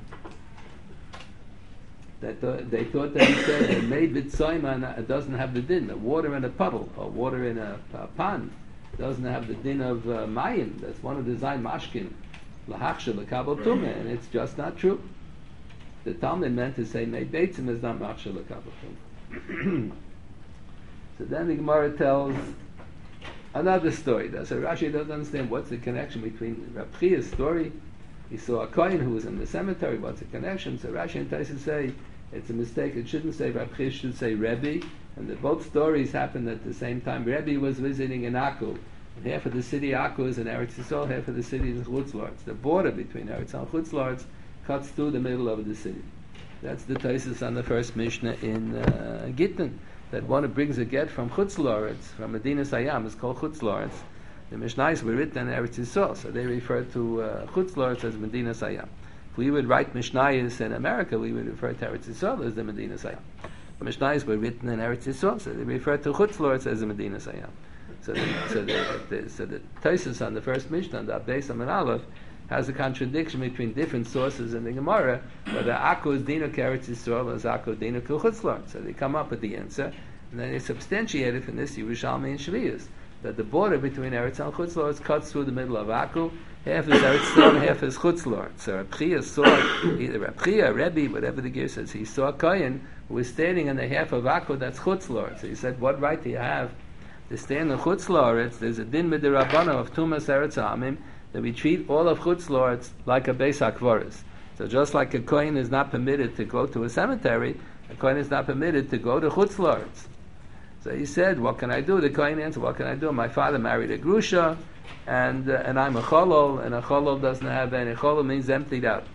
[SPEAKER 1] That they thought that he said that made bitzoim it doesn't have the din. The water in a puddle or water in a pond doesn't have the din of mayim. That's one of the zayin mashkin lahachsha lekabel tumah, and it's just not true. The Talmud meant to say made beitzim is not machsha lekabel tumah. So then the Gemara tells another story. So Rashi doesn't understand what's the connection between Reb Chia's story. He saw a kohen who was in the cemetery. What's the connection? So Rashi and Taisa say it's a mistake. It shouldn't say Reb Chia, should say Rebbe. And both stories happened at the same time. Rebbe was visiting in Akko. And half of the city Akko is in Eretz Yisrael, half of the city is in Chutz La'aretz. The border between Eretz and Chutz La'aretz cuts through the middle of the city. That's the Taisus on the first Mishnah in Gittin. That one brings a get from Chutz La'aretz, from Medina Sayam, is called Chutz La'aretz. The Mishnayos were written in Eretz Yisrael, so they refer to Chutz La'aretz as Medina Sayam. If we would write Mishnayos in America, we would refer to Eretz Yisrael as the Medina Sayam. The Mishnayos were written in Eretz Yisrael, so they refer to Chutz La'aretz as the Medina Sayam. So the Taisus on the first Mishnah, the Abbeis Amar Aleph, has a contradiction between different sources in the Gemara, whether Akko is Dino Eretz Yisrael or is Akko Dino Chutz La'aretz. So they come up with the answer, and then they substantiate it from this Yerushalmi and Shvius, that the border between Eretz and Chutz La'aretz cuts through the middle of Akko. Half is Eretz Yisrael, half is Chutz La'aretz. So Reb Chia saw, either Reb Chia, Rebbe, whatever the gear says, he saw a kohen who was standing in the half of Akko that's Chutz La'aretz. So he said, what right do you have to stand in Chutz La'aretz? There's a din midirabbanan of Tumas Eretz Ha'amim that we treat all of Chutz La'aretz like a Beis HaKvoros. So just like a kohen is not permitted to go to a cemetery, a kohen is not permitted to go to Chutz La'aretz. So he said, what can I do? The kohen answered, what can I do? My father married a grusha, and I'm a cholol, and a cholol doesn't have any. Cholol means emptied out.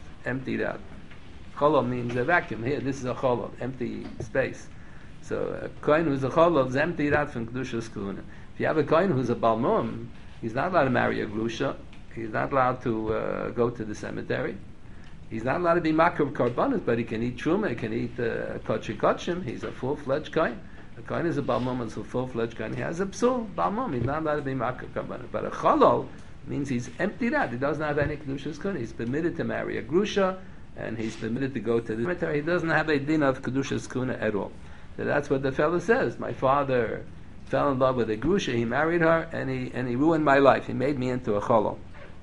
[SPEAKER 1] Cholol means a vacuum. Here, this is a cholol, empty space. So a kohen who's a cholol is emptied out from kedushas kahuna. If you have a kohen who's a balmum, he's not allowed to marry a grusha. He's not allowed to go to the cemetery. He's not allowed to be makar karbanos, but he can eat truma, he can eat kochi kochim. He's a full-fledged kohen. A kohen is a balmum, and so full-fledged kohen. He has a psul, balmum. He's not allowed to be makar karbanos. But a cholol means he's emptied out. He doesn't have any kedushas kahuna. He's permitted to marry a grusha, and he's permitted to go to the cemetery. He doesn't have a din of kedushas kahuna at all. So that's what the fellow says. My father fell in love with a grusha. He married her, and he ruined my life. He made me into a cholol.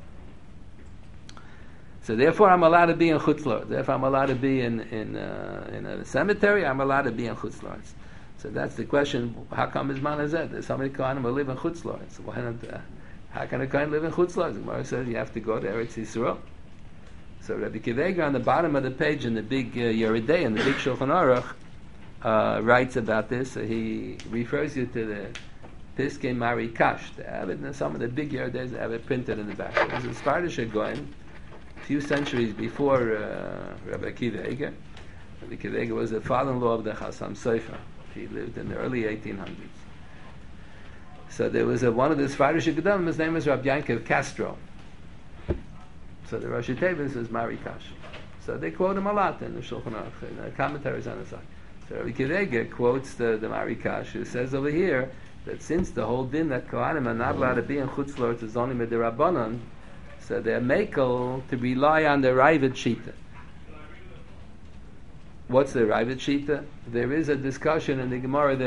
[SPEAKER 1] So therefore, I'm allowed to be in Chutz La'aretz. Therefore, I'm allowed to be in a cemetery. I'm allowed to be in Chutz La'aretz. So that's the question. How come his man is that? There's so many kohanim who live in Chutz La'aretz. Why not? How can a kohen live in Chutz La'aretz? The Gemara says you have to go to Eretz Yisrael. So Rabbi Akiva Eiger on the bottom of the page in the big Yeridei, in the big Shulchan Aruch, writes about this. He refers you to Piske Mari Kash. They have it in some of the big Yerdes, they have it printed in the back. It was a Spartish Goyen, a few centuries before Rabbi Akiva Eger. Rabbi Akiva Eger was the father-in-law of the Chassam Sofer. He lived in the early 1800s. So there was one of the Spartish Gedolim, his name was Rabbi Yankov Castro. So the Rosh Tevis is Mari Kash. So they quote him a lot in the Shulchan Aruch, in the commentaries on the side. So Rabbi Akiva Eger quotes the Mari Kash, who says over here that since the whole din that Kohanim are not allowed to be in Chutz La'aretz is only with the Rabbanon, so they're makel to rely on the Ravid Shita. What's the Ravid Shita? There is a discussion in the Gemara,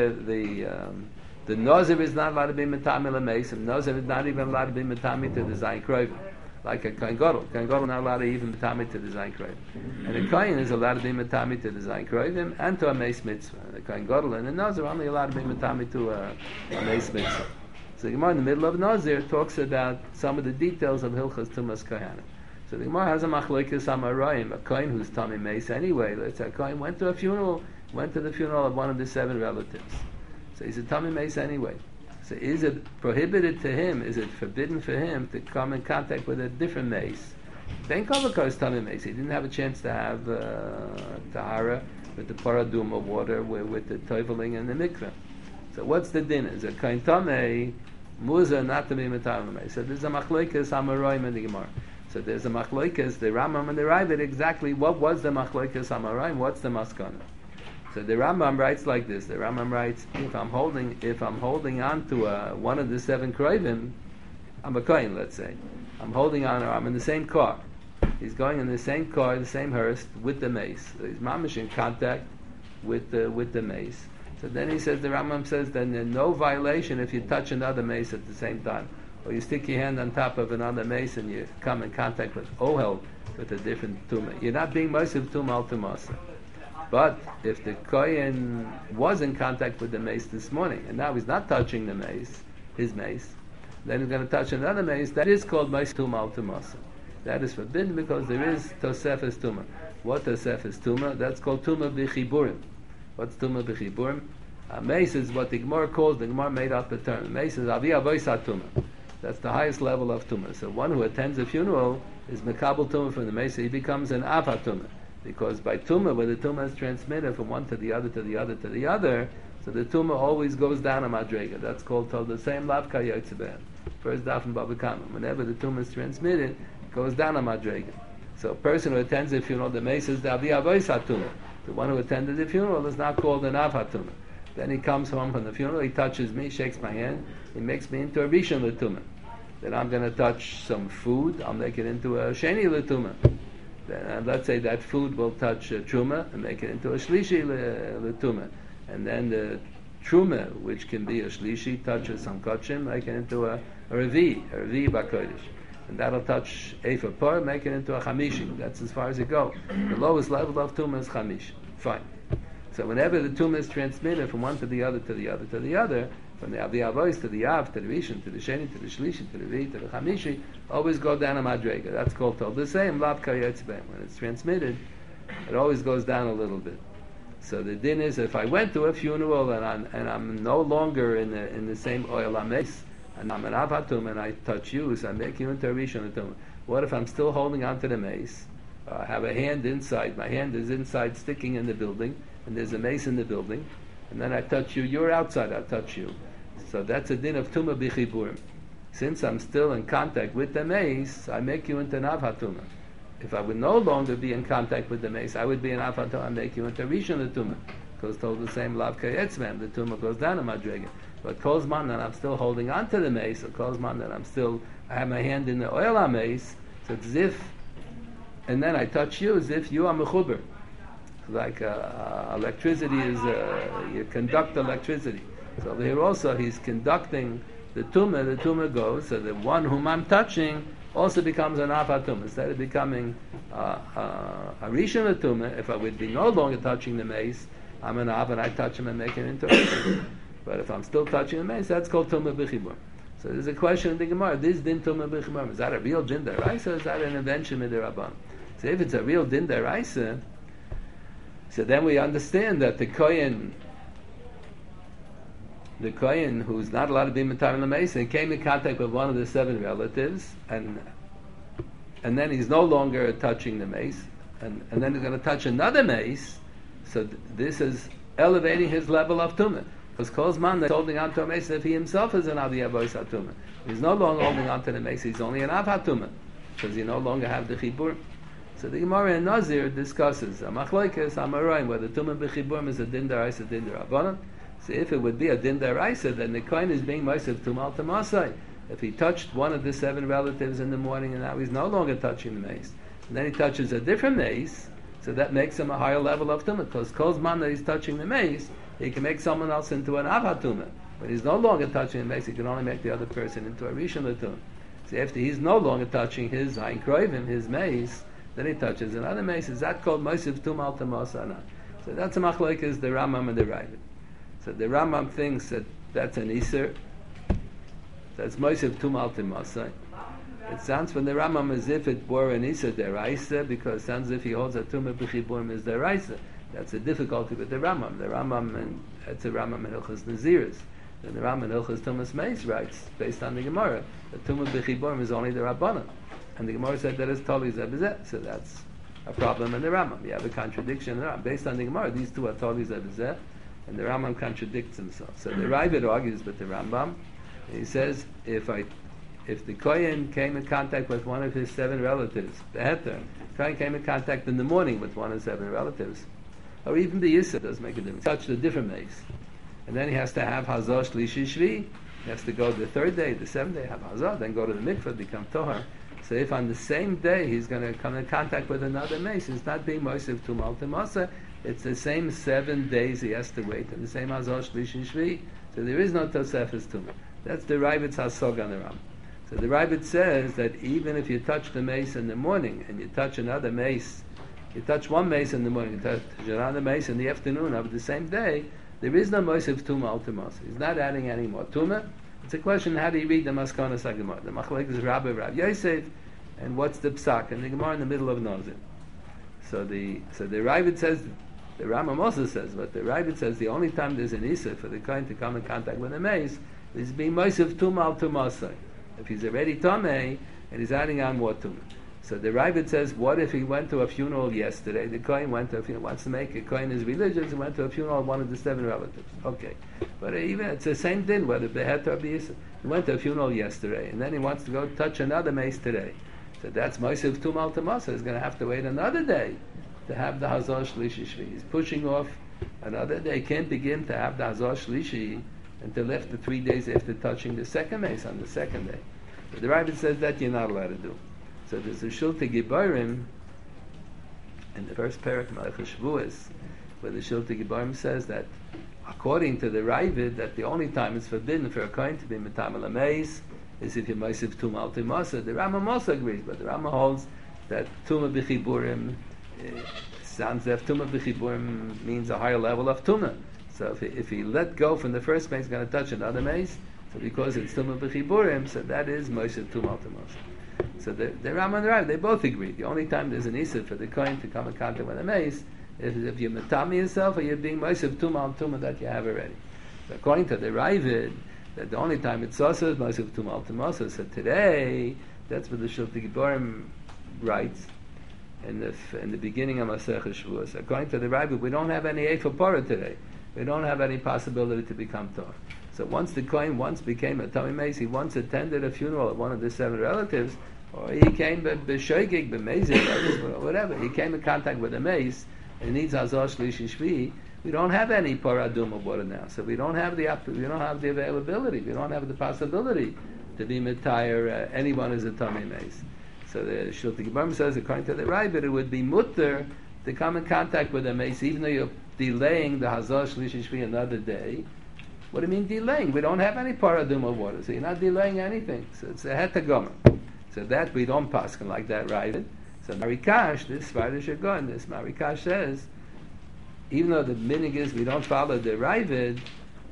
[SPEAKER 1] the Nazir is not allowed to be Metami L'Meisim, Nazir is not even allowed to be Metami to the Zayin Kroivim. Like a Kohen Gadol. Kohen Gadol is not allowed to even Metami to the Zayin Kroivim. And a Kohen is allowed to be Metami to the Zayin Kroivim and to a Meis Mitzvah. And a Kohen Gadol and a Nazir are only allowed to be Metami to a Meis Mitzvah. So the Gemara in the middle of Nazir talks about some of the details of Hilchas Tumas Kohanim. So the Gemara has a Machlokes Amarayim, a Kohen who's Tami Meis anyway. Let's say a Kohen went to the funeral of one of the 7 relatives. So he's a Tami Meis anyway. So is it prohibited to him, is it forbidden for him to come in contact with a different mace? Ben Kavakar is Tamei mace. He didn't have a chance to have Tahara with the Paraduma water, with the Toiveling and the Mikveh. So what's the din? Is it Kain Tamei, Muza, not to be Metamei mace? So there's a Machlokes Amarayim in the Gemara. So there's a Machlokes, the Rambam and the Ravid, exactly what was the Machlokes Amarayim, what's the Maskana? So the Rambam writes like this. The Rambam writes, if I'm holding on to one of the 7 Kroivim, I'm a Kohen, let's say. I'm holding on, or I'm in the same car. He's going in the same car, the same hearse, with the mace. So he's mamish in contact with the mace. So then he says, the Rambam says, then there's no violation if you touch another mace at the same time. Or you stick your hand on top of another mace and you come in contact with Ohel, with a different tumah. You're not being Mosif Tumah al Tumasa. But if the Kohen was in contact with the mace this morning, and now he's not touching the mace, his mace, then he's going to touch another mace, that is called Mace Tumah al Tumasa. That is forbidden because there is Tosefes Tumah. What Tosefes Tumah? That's called Tumah B'chiburim. What's Tumah B'chiburim? Mace is what the Gemara calls, the Gemara made up the term. Mace is Avi Avoisat Tumah. That's the highest level of Tumah. So one who attends a funeral is Mekabel Tumah from the mace, he becomes an Ava Tumah. Because by Tumah, when the Tumah is transmitted from one to the other, to the other, to the other, so the Tumah always goes down a Madrega. That's called the same Lavka Yotzebeh. First Daf and Baba Kama. Whenever the Tumah is transmitted, it goes down a Madrega. So a person who attends a funeral, the mace is the Avi Avois HaTumah. The one who attended the funeral is not called an Av HaTumah. Then he comes home from the funeral, he touches me, shakes my hand, he makes me into a Rishon L'Tumah. Then I'm going to touch some food, I'll make it into a Sheni L'Tumah. Then let's say that food will touch Truma and make it into a Shlishi L'Tumah. And then the Truma, which can be a Shlishi, touches some Kotchim, make it into a Revi B'Kodesh. And that'll touch Efa Par, make it into a Chamishi. That's as far as it goes. The lowest level of Tumah is Chamishi. Fine. So whenever the Tumah is transmitted from one to the other, to the other, to the other, from the Avi Avois to the Av, to the Rishon, to the Sheni, to the Shlishi, to the Revi, to the Chamishi, always go down a Madrega. That's called Tol. The same, Lav Kayetzbeh. When it's transmitted, it always goes down a little bit. So the din is, if I went to a funeral and I'm no longer in the same oil ames, and I'm an avatum and I touch you, so I make you into a rishon atum. What if I'm still holding onto the mace? I have a hand inside. My hand is inside, sticking in the building, and there's a mace in the building. And then I touch you. You're outside. I touch you. So that's a din of tumah b'chiburim. Since I'm still in contact with the mace, I make you into an avatumah. If I would no longer be in contact with the mace, I would be an avatumah. I make you into rishon atumah. Because told the same lav kayetzman, the tumah goes down a madrega. But Kozman that I'm still holding on to the mace, or Kozman that I have my hand in the oil mace, so it's as if, and then I touch you as if you are mechuber. Like electricity is, you conduct electricity. So over here also he's conducting the tumah goes, so the one whom I'm touching also becomes an afatum. Instead of becoming a rishon tumah, if I would be no longer touching the mace, I'm an av and I touch him and make him into a rishon. But if I'm still touching the mace, that's called tumah b'chibur. So there's a question in the Gemara, this din tumah b'chibur, is that a real din deraisa or is that an invention of the Rabban? So if it's a real din deraisa, so then we understand that the Kohen the Kohen, who's not allowed to be Matam L'Meis, came in contact with one of the 7 relatives, and then he's no longer touching the mace, and then he's going to touch another mace, so this is elevating his level of Tumah. Because Kozman that's holding on to a mace, if he himself is an Avi Avois HaTumah. He's no longer holding on to the mace, he's only an Av HaTumah, because he no longer have the Chibur. So the Gemara in Nazir discusses a Machlokes Amoraim, whether Tumah B'Chiburim is a Din D'Oraisa, Din D'Rabbanan. So if it would be a Din D'Oraisa, then the Kohen is being Mosif Tumah Al Tamasai. If he touched one of the 7 relatives in the morning and now he's no longer touching the mace, and then he touches a different mace, so that makes him a higher level of Tumah, because Kozman that he's touching the mace, he can make someone else into an Av HaTumah. When he's no longer touching the mace, he can only make the other person into a Rishon LeTumah. So after he's no longer touching his Ein Kroivim, his mace, then he touches another mace. Is that called Mosif Tumah Al Tamasana? So that's a machlokes, the Rambam and the Ravid. So the Rambam thinks that that's an Iser. That's Mosif Tumah Al Tamasai. It sounds from the Rambam as if it were an Iser Deraisa, because it sounds as if he holds that Tumah B'Chiburim is Deraisa. That's a difficulty with the Rambam. The Rambam, and that's a Rambam in Hilchos Naziris. And the Rambam in Hilchos Tumas Meis writes, based on the Gemara, that Tumah B'Chiburim is only the Rabbanan. And the Gemara said that it's totally Zebizet. So that's a problem in the Rambam. You have a contradiction in the Rambam. Based on the Gemara, these two are totally Zebizet, and the Rambam contradicts himself. So the Ravid argues with the Rambam. He says, if the Kohen came in contact with one of his 7 relatives, the Heter, Kohen came in contact in the morning with one of 7 relatives, or even the Yisra, doesn't make a difference, touched a different mace. And then he has to have Hazah Shlishi Shvi, he has to go the 3rd day, the 7th day, have Hazah, then go to the mikveh, become Tohar. So if on the same day he's going to come in contact with another mace, it's not being Mosif Tumah Al Tamasai, it's the same 7 days he has to wait, and the same Hazah Shlishi Shvi, so there is no Tosefes Tumah. That's the Ravid's Hasog on the Ram. So the Ravid says that even if you touch the mace in the morning and you touch another mace, you touch one mace in the morning, you touch another mace in the afternoon of the same day, there is no Mosif Tumah Al Tamasai. He's not adding any more Tumah. It's a question, how do you read the Maskonas HaGemara? The Machlokes is Rabbi Rav Yosef, and what's the Psak? And the Gemara in the middle of Nazir. So the Ravid says, the Rambam also says, but the Ravid says the only time there's an Issa for the Kohen to come in contact with a mace is being Mosif Tumah Al Tamasai. If he's already Tamei, and he's adding on more Tumah. So the Ravid says, what if he went to a funeral yesterday? The Kohen went to a funeral, wants to make a Kohen is religious, he went to a funeral of one of the 7 relatives. Okay. But even, it's the same thing, whether Behet or Be'isa. He went to a funeral yesterday, and then he wants to go touch another mace today. So that's Mosif Tumah Al Tamasai. He's going to have to wait another day to have the Hazah Shlishi Shvi. He's pushing off another day. He can't begin to have the Hazah Shlishi until after 3 days after touching the second mace on the second day. But the Ravid says that you're not allowed to do. So there's a Shiltei Giborim in the first parak Melech Shavuos, where the Shiltei Giborim says that according to the Ravid, that the only time it's forbidden for a Kohen to be Metamel HaMeis is if you're Mosif Tumah Al Tamasai. The Rambam also agrees, but the Rambam holds that Tumah B'Chiburim sounds as if Tumah B'Chiburim means a higher level of Tumah. So if he let go from the first mace, he's going to touch another mace. So because it's Tumah B'Chiburim, so that is Mosif Tumah Al Tamasai. So the Rambam and the Rav, they both agree. The only time there's an Issa for the Kohen to come in contact with a mace is if you're Matami yourself or you're being Mosif Tumah Al Tumah that you have already. So according to the Ravid, that the only time it's also is Mosif Tumah Al Tamasai. So today, that's what the Shiltei Giborim writes in the beginning of Masechah Shavuos. According to the Ravid, we don't have any Eifa Parah today. We don't have any possibility to become Torah. So once the Kohen once became a Tommy Mace, he once attended a funeral of one of the 7 relatives, or he came b'shoigig, b'mezid, or whatever, he came in contact with a mace, and needs Hazah Shlishi Shvi, we don't have any Paradum of water now. So we don't have the availability, we don't have the possibility to be Mitayr anyone as a Tommy Mace. So the Shiltei Giborim says, according to the Ravid, it would be mutter to come in contact with a mace, even though you're delaying the Hazah Shlishi Shvi another day. What do you mean delaying? We don't have any Paradum of water, so you're not delaying anything. So it's a Hetagomer. So that we don't paskin like that, Ravid. So Marikash, this Svarish Agon, this Marikash says, even though the minig is we don't follow the Ravid,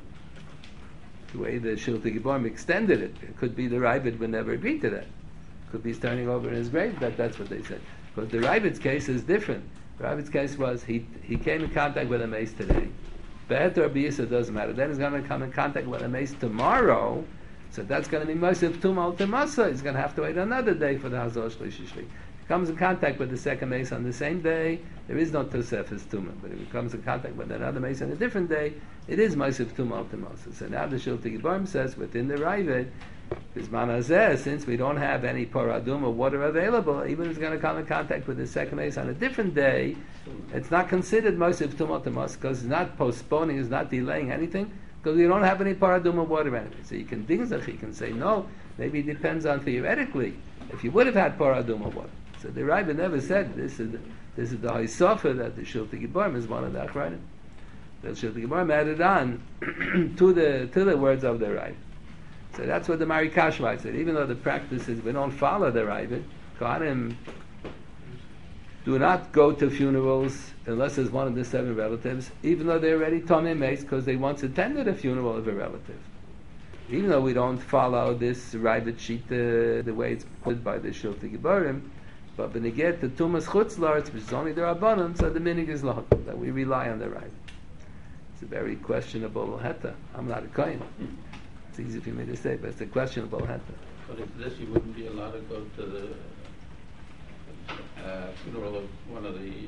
[SPEAKER 1] the way the Shiltei Giborim extended it, it could be the Ravid would never agree to that. Could be turning over in his grave, that's what they said. But the Ravid's case is different. The Ravid's case was he came in contact with a mace today, Be'eter or b'yisa doesn't matter. Then he's going to come in contact with a mace tomorrow, so that's going to be Mosif Tuma Ultimasa. He's going to have to wait another day for the Hazor Shlishi Shli. He comes in contact with the second mace on the same day, there is no Tosefes Tuma. But if he comes in contact with another mace on a different day, it is Mosif Tuma Ultimasa. So now the Shilti Giborim says, within the Ravid, since we don't have any Paradum or water available, even if it's going to come in contact with the second mace on a different day, it's not considered Mosif Tuma Ultimasa because it's not postponing, it's not delaying anything, because you don't have any Paradum or water anyway. So you can dingzach, you can say no, maybe it depends on theoretically, if you would have had Paradum or water. So the Rebbe never said this is the Haisofa that the Shilti Giborim is one of the Achronim. The Shilti Giborim added on to the words of the Rebbe. So that's what the Marikash writes. That even though the practice is we don't follow the Rebbe, Kohanim do not go to funerals unless it's one of the 7 relatives, even though they're already Tomei Meis because they once attended a funeral of a relative. Even though we don't follow this Rebbe sheet the way it's put by the Shilti Giborim, but when they get to Tumas Chutzlarts, which is only the Rabbanim, so the minig is lahak, that we rely on the Rebbe. It's a very questionable heta. I'm not a kohen. It's easy for me to say, but it's a questionable heta.
[SPEAKER 4] But if this, you wouldn't be allowed to go to the funeral of one of the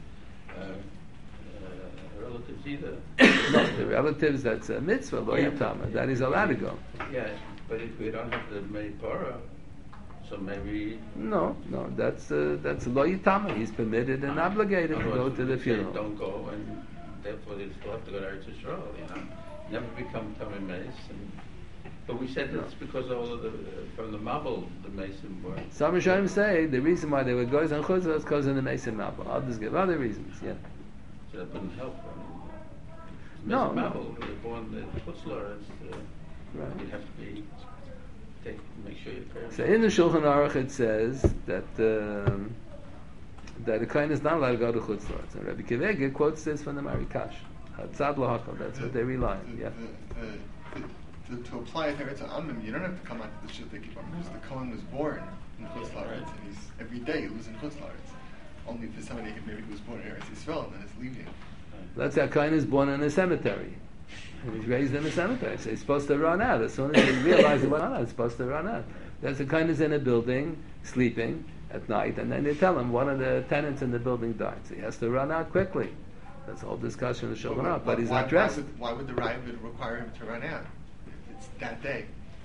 [SPEAKER 4] relatives either.
[SPEAKER 1] No, the relatives, that's a mitzvah, lo yitama. That is allowed to go.
[SPEAKER 4] Yeah, but if we don't have the Meipara, so maybe...
[SPEAKER 1] No, that's lo yitama. He's permitted and obligated to go to the funeral.
[SPEAKER 4] Don't go, and therefore they still have to go to Eretz Yisrael, Never become Tomei Meis. But we said that's because all of from the Mabel, the Mason were.
[SPEAKER 1] Some Rishonim say the reason why they were goes on chutzah was because of the Mason Mabel. Others give other reasons, yeah.
[SPEAKER 4] So that wouldn't help.
[SPEAKER 1] No.
[SPEAKER 4] Mabel, they're born the chutzlar,
[SPEAKER 1] right.
[SPEAKER 4] You have to make sure you're fair.
[SPEAKER 1] So in the Shulchan Aruch it says that that a kohen is not allowed to go to chutzlar. So Rabbi Kivege quotes this from the Marikash. Tzad lahakol. That's what they rely on. Yeah.
[SPEAKER 3] To apply it to Amim, you don't have to come out to the Shilti Giborim because the Kohen was born in Chutz La'aretz, and he's every day he lives in Chutz La'aretz. Only for somebody maybe who was born in Eretz Yisrael and then is leaving.
[SPEAKER 1] That's how Kohen is born in a cemetery. And he's raised in a cemetery, so he's supposed to run out. As soon as he realizes what's going on, he's supposed to run out. That's the Kohen is in a building, sleeping at night, and then they tell him one of the tenants in the building died. So he has to run out quickly. That's the whole discussion of Shulchan Aruch. But he's not dressed.
[SPEAKER 3] Why would the Ravid require him to run out? It's that day.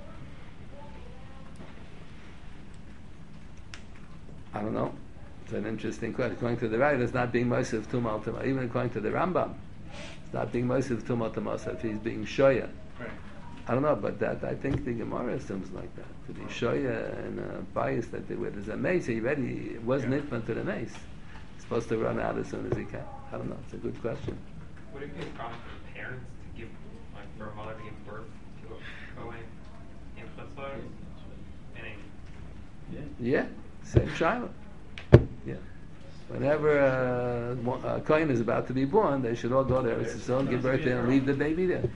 [SPEAKER 1] I don't know. It's an interesting question. According to the Ravid, it's not being Mosif Tumah Tumah. Even according to the Rambam, it's not being Mosif Tumah Tumah. If he's being Shoya.
[SPEAKER 3] Right.
[SPEAKER 1] I don't know, but that I think the Gemara assumes like that. To be Shoya and bias that they there's a mace, he already was nitman to the mace. He's supposed to run out as soon as he can. I don't know. It's a good question.
[SPEAKER 5] Would it be a problem for parents to give, like, for a mother to give birth to a Kohen in Chutzlar?
[SPEAKER 1] Yeah, same Shiloh. Yeah. Whenever a Kohen is about to be born, they should all go to Eretz Yisrael and give birth there and leave the baby there.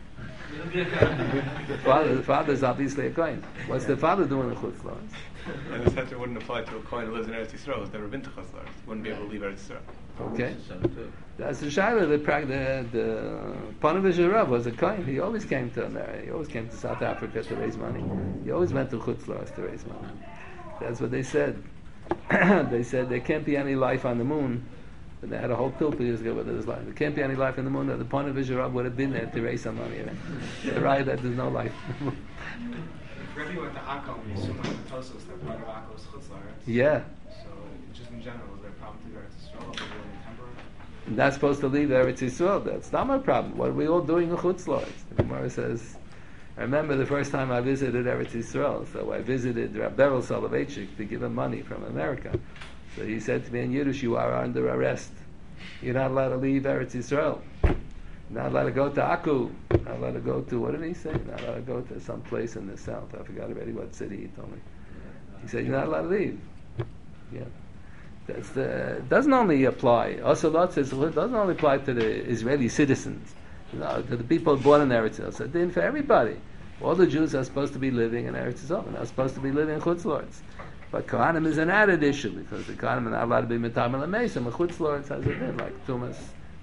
[SPEAKER 1] The father's obviously a Kohen. What's the father doing in Chutz La'aretz?
[SPEAKER 6] And the center wouldn't apply to a Kohen who lives in Eretz Yisrael who's never been to Chutz La'aretz. Wouldn't be able to leave Eretz Yisrael.
[SPEAKER 1] Okay. That's the Shiloh. The Ponevezher Rav was a Kohen. He always came to America. He always came to South Africa to raise money. He always went to Chutz La'aretz to raise money. That's what they said. They said there can't be any life on the moon. And they had a whole pilpul years ago whether there's life. There can't be any life on the moon. The Ponevezher Rav would have been there to raise some money. The right that there's no life.
[SPEAKER 7] If Rebbe went to Akko, we assume like the Tosos that part of Akko is Chutz La'aretz.
[SPEAKER 1] Yeah.
[SPEAKER 7] So just in general, is there a problem to go to Yisrael? Is it really temporary?
[SPEAKER 1] Not supposed to leave Eretz Yisrael. That's not my problem. What are we all doing in Chutz La'aretz? The Gemara says, I remember the first time I visited Eretz Yisrael. So I visited Rab Beryl Soloveitchik to give him money from America. So he said to me in Yiddish, you are under arrest. You're not allowed to leave Eretz Yisrael. You're not allowed to go to Akku. You're not allowed to go to, what did he say? You're not allowed to go to some place in the south. I forgot already what city he told me. He said, you're not allowed to leave. Yeah. That's it doesn't only apply, also Lot says, it doesn't only apply to the Israeli citizens, to the people born in Eretz Yisrael. So then for everybody. All the Jews are supposed to be living in Eretz Yisrael. They're not supposed to be living in Chutz La'aretz. But Kohanim is an added issue because the Kohanim are not allowed to be Metamel and Mesim. The Chutz La'aretz has a din, like Tumas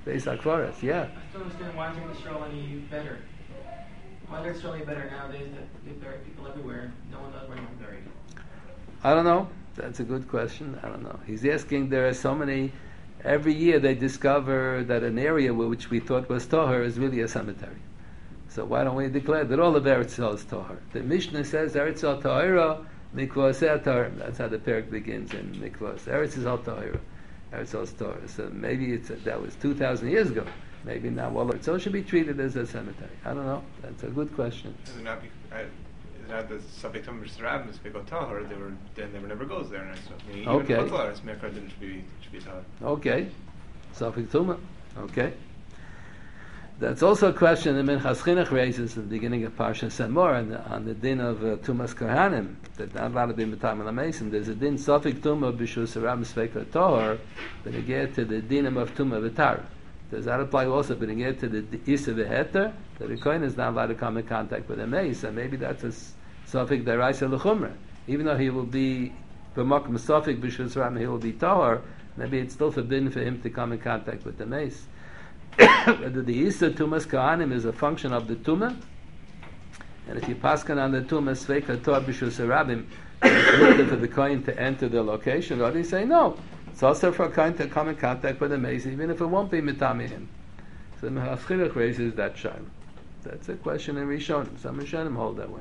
[SPEAKER 1] Beis HaKvaros, yeah.
[SPEAKER 8] I still understand why isn't Israel any better? Why is Israel any better nowadays that they bury people everywhere? No one knows where anyone's buried.
[SPEAKER 1] I don't know. That's a good question. I don't know. He's asking, there are so many, every year they discover that an area which we thought was Tahor is really a cemetery. So why don't we declare that all of Eretz Yisrael is Tahor? The Mishnah says Eretz Yisrael Tahora, Mikvos Tahorim. That's how the parak begins in Mikvos. Eretz Yisrael Tahora. Eretz Yisrael is Tahor. So maybe that was 2,000 years ago. Maybe now all Eretz Yisrael should be treated as a cemetery. I don't know. That's a good question.
[SPEAKER 6] Is it not the subject of Mr. Rabin, Spiko Tahor, they never never goes there. Even
[SPEAKER 1] Okay.
[SPEAKER 6] Chutz Mekar didn't should be Tahor.
[SPEAKER 1] Okay. Safik Tuma. Okay. That's also a question that Minchas Chinuch raises at the beginning of Parsha Semor on the din of Tumas Kohanim, that not allowed to be Matam and Mason. There's a din Safik Tuma B'Shus Rabin Spiko Tahor, but it get to the dinim of Tuma V'Tara. Does that apply also, but it get to the Isa V'Heter, that the Kohen is not allowed to come in contact with a mace, and maybe that's a Safik Daraisa L'Chumra. Even though he will be B'Makom Safik B'Shus Rabin, he will be Tahor, maybe it's still forbidden for him to come in contact with the mace. Whether the Isa Tumas Kohanim is a function of the Tumah, and if you paskan on the Tumah Sveika Tor B'Shus Rabim, it's for the Kohen to enter the location, or do you say no? It's also for a Kohen to come in contact with the mace, even if it won't be Mitamihim. So the Minchas Chinuch raises that shaila. That's a question in Rishonim. Some Rishonim hold that way.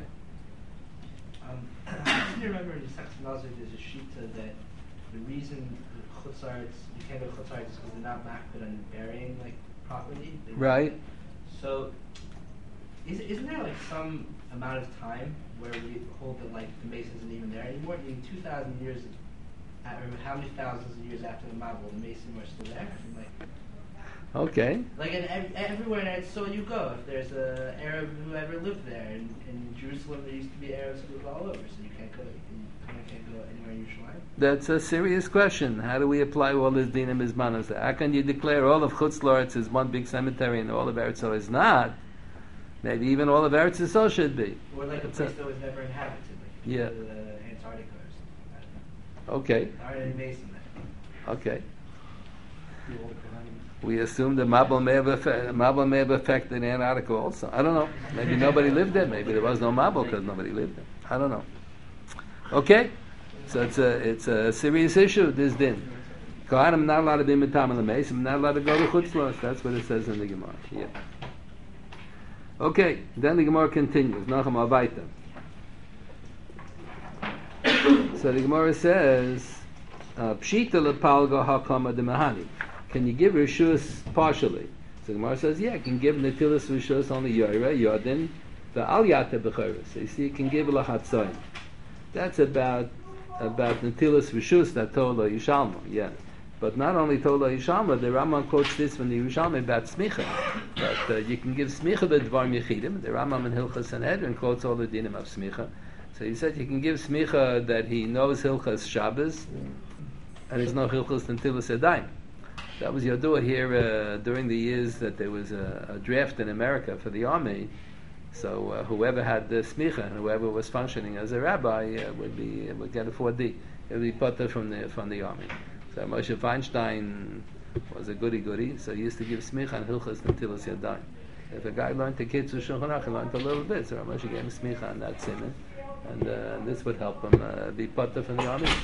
[SPEAKER 9] I seem to remember in the Sechs Nazir there's a shita that the reason the Chutzarts, you can't go to Chutzarts is because they're not makbid on burying like properly.
[SPEAKER 1] Right.
[SPEAKER 9] So, isn't there like some amount of time where we hold that like the mace isn't even there anymore? I mean, 2,000 years, or how many thousands of years after the Mabul, the mason were still there? And, like,
[SPEAKER 1] okay.
[SPEAKER 9] Like everywhere in Eretz Yisrael you go, if there's an Arab who ever lived there, in Jerusalem there used to be Arabs who lived all over, so you can't go anywhere in Yerushalayim.
[SPEAKER 1] That's a serious question. How do we apply all this dinim izmanos? How can you declare all of Chutz La'aretz is one big cemetery and all of Eretz Yisrael is not? Maybe even all of Eretz Yisrael should be.
[SPEAKER 9] Or like a place that was never inhabited, like
[SPEAKER 1] yeah.
[SPEAKER 9] Antarctica or something. I don't know.
[SPEAKER 1] Okay.
[SPEAKER 9] There aren't any Mason there.
[SPEAKER 1] Okay. We assume the Mabul may have affected Antarctica also. I don't know. Maybe nobody lived there. Maybe there was no Mabul because nobody lived there. I don't know. Okay, so it's a serious issue. This din. Kohanim not allowed to be mitam on the mace. Not allowed to go to Chutz La'aretz. That's what it says in the Gemara. Yeah. Okay. Then the Gemara continues. Nachum Avaita. So the Gemara says, Pshita lepalga hakama de mahani. Can you give rishus partially? So the Gemara says, yeah, you can give netilas rishus only yoyra, yodin, the al yata b'chayra. So you see, you can give lahatzayin. That's about netilas rishus that Tola Yishalma, yeah. But not only Tola Yishalma, the Rambam quotes this from the Yerushalmi about smicha. But you can give smicha b'dvar yechidim. The Rambam in Hilchas Sanhedrin quotes all the dinim of smicha. So he said you can give smicha that he knows Hilchas Shabbos, and there's no Hilchas netilas yadayim. That was Yodua here during the years that there was a draft in America for the army. So whoever had the smicha and whoever was functioning as a rabbi would get a 4D. It would be put from the army. So Moshe Feinstein was a goody, so he used to give smicha and hilchas netilas yadayim. If a guy learned the kitzur Shulchan Aruch, he learned a little bit. So Moshe gave him smicha and that simon, and this would help him be put from the army.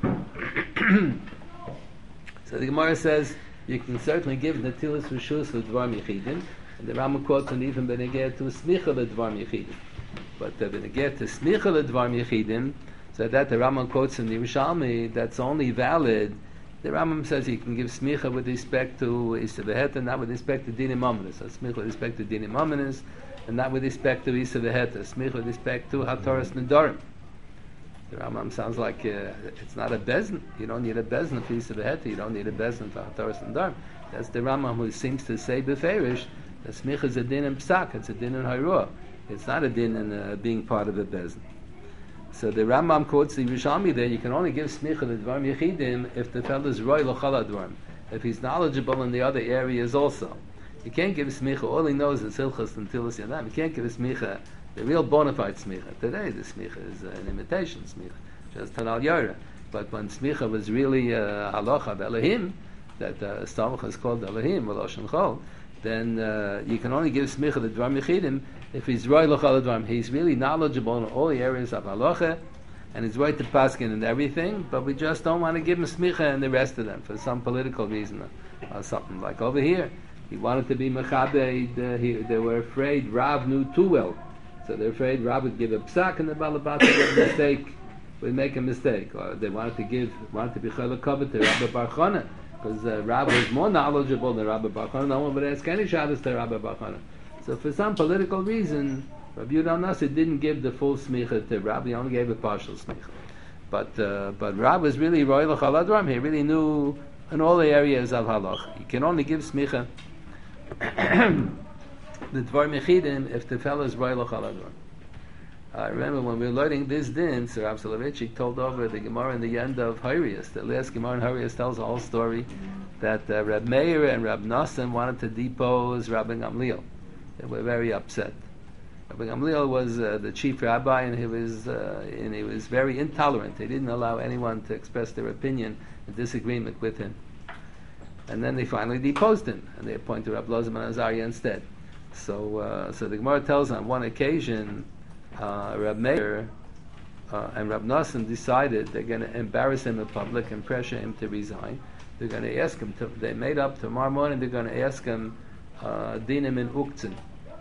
[SPEAKER 1] So the Gemara says you can certainly give netilas rishus l'dvar yechidim. And the Rambam quotes and even beneged to smicha l'dvar yechidim. But beneged to smicha l'dvar yechidim, so that the Rambam quotes in the Yerushalmi, that's only valid. The Rambam says you can give smicha with respect to Isa v'Heta, and not with respect to dinim ominous. So smicha with respect to dinim ominous, and not with respect to Isa v'Heta. Smicha with respect to hatoras nedarim. The Rambam sounds like it's not a bezin. You don't need a bezin for Isa v'Heta. You don't need a bezin for hatoras nedarim. That's the Rambam who seems to say beferish. The smicha is a din in psak, it's a din in hayrua. It's not a din in being part of a bezin. So the Rambam quotes the Yerushalmi there, you can only give smicha l'dvarim yechidim if the fellow is roy l'chol advarim, if he's knowledgeable in the other areas also. You can't give smicha, all he knows is hilchas and tilas yadam. You can't give a smicha, the real bona fide smicha. Today the smicha is an imitation smicha, just tanal yara. But when smicha was really halacha of Elohim, that Stamach is called Elohim, V'Loshen Chol, then you can only give smicha to Dvarim Yechidim if he's roy l'chol dvarim. He's really knowledgeable in all the areas of halacha, and he's right to paskin and everything, but we just don't want to give him smicha and the rest of them for some political reason or something. Like over here, he wanted to be mechabe. They were afraid Rav knew too well, so they're afraid Rav would give a psak and the balabat would make a mistake. Or they wanted to be chelak kavod to Rabbi Bar Chana, because Rav was more knowledgeable than Rabbi Bar Chana. No one would ask any shabbos to Rabbi Bar Chana. So for some political reason, Rabbi Yehuda Nasi didn't give the full smicha to Rav. He only gave a partial smicha. But Rav was really roy l'chol adram. He really knew in all the areas of halach. You can only give smicha the dvar mechidim if the fellow is roy l'chol adram. I remember when we were learning this din, Sir Rav Soloveitchik told over the Gemara in the end of Harius. The last Gemara in Harius tells the whole story that Reb Meir and Reb Nosson wanted to depose Rabbi Gamliel. They were very upset. Rabbi Gamliel was the chief rabbi, and he was very intolerant. He didn't allow anyone to express their opinion in disagreement with him. And then they finally deposed him, and they appointed Rabbi Elazar ben Azariah instead. So the Gemara tells on one occasion, Reb Meir and Reb Nosson decided they're going to embarrass him in public and pressure him to resign. They're going to ask him. They made up tomorrow morning. They're going to ask him dinim in uktzin,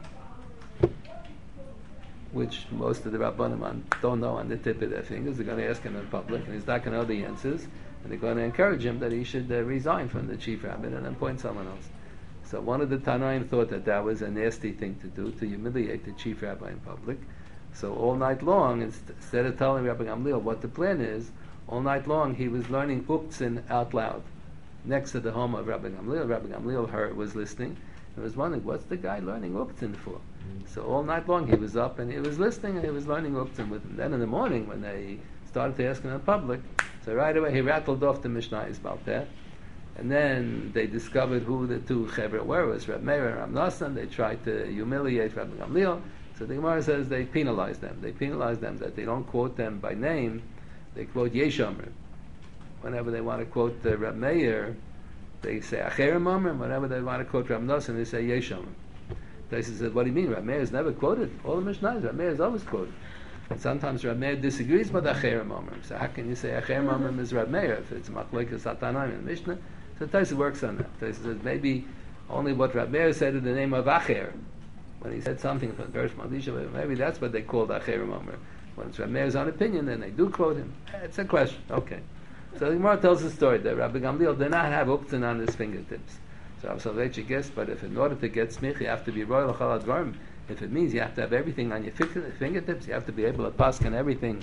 [SPEAKER 1] which most of the Rabbanim don't know on the tip of their fingers. They're going to ask him in public, and he's not going to know the answers. And they're going to encourage him that he should resign from the chief rabbi and appoint someone else. So one of the Tanaim thought that was a nasty thing to do, to humiliate the chief rabbi in public. So all night long, instead of telling Rabbi Gamliel what the plan is, all night long he was learning uktzin out loud next to the home of Rabbi Gamliel. Rabbi Gamliel was listening and was wondering, what's the guy learning uktzin for? So all night long he was up and he was listening and he was learning uktzin with him. Then in the morning when they started to ask him in public, so right away he rattled off the Mishnayos about that. And then they discovered who the two Chevra were. It was Reb Meir and Reb Nosson. They tried to humiliate Rabbi Gamliel. So the Gemara says they penalized them. They penalized them that they don't quote them by name. They quote Yesh Omrim. Whenever they want to quote Reb Meir, they say Acherim Omrim. Whenever they want to quote Reb Nosson, they say Yesh Omrim. They said, what do you mean? Reb Meir is never quoted. All the Mishnahs, Reb Meir is always quoted. And sometimes Reb Meir disagrees with Acherim Omrim. So how can you say Acherim Omrim is Reb Meir if it's Machlokes Satanaim in the Mishnah? So Taisa works on that. Taisa says maybe only what Reb Meir said in the name of Acher. When he said something from Gersh Maldisha, maybe that's what they called Acherim Omer. When it's Reb Meir's own opinion, then they do quote him. It's a question. Okay. So the Gemara tells the story that Rabbi Gamliel did not have uktzin on his fingertips. So Rav Soloveitchik guessed, but if in order to get smich, you have to be royal l'chol advarim. If it means you have to have everything on your fingertips, you have to be able to paskin everything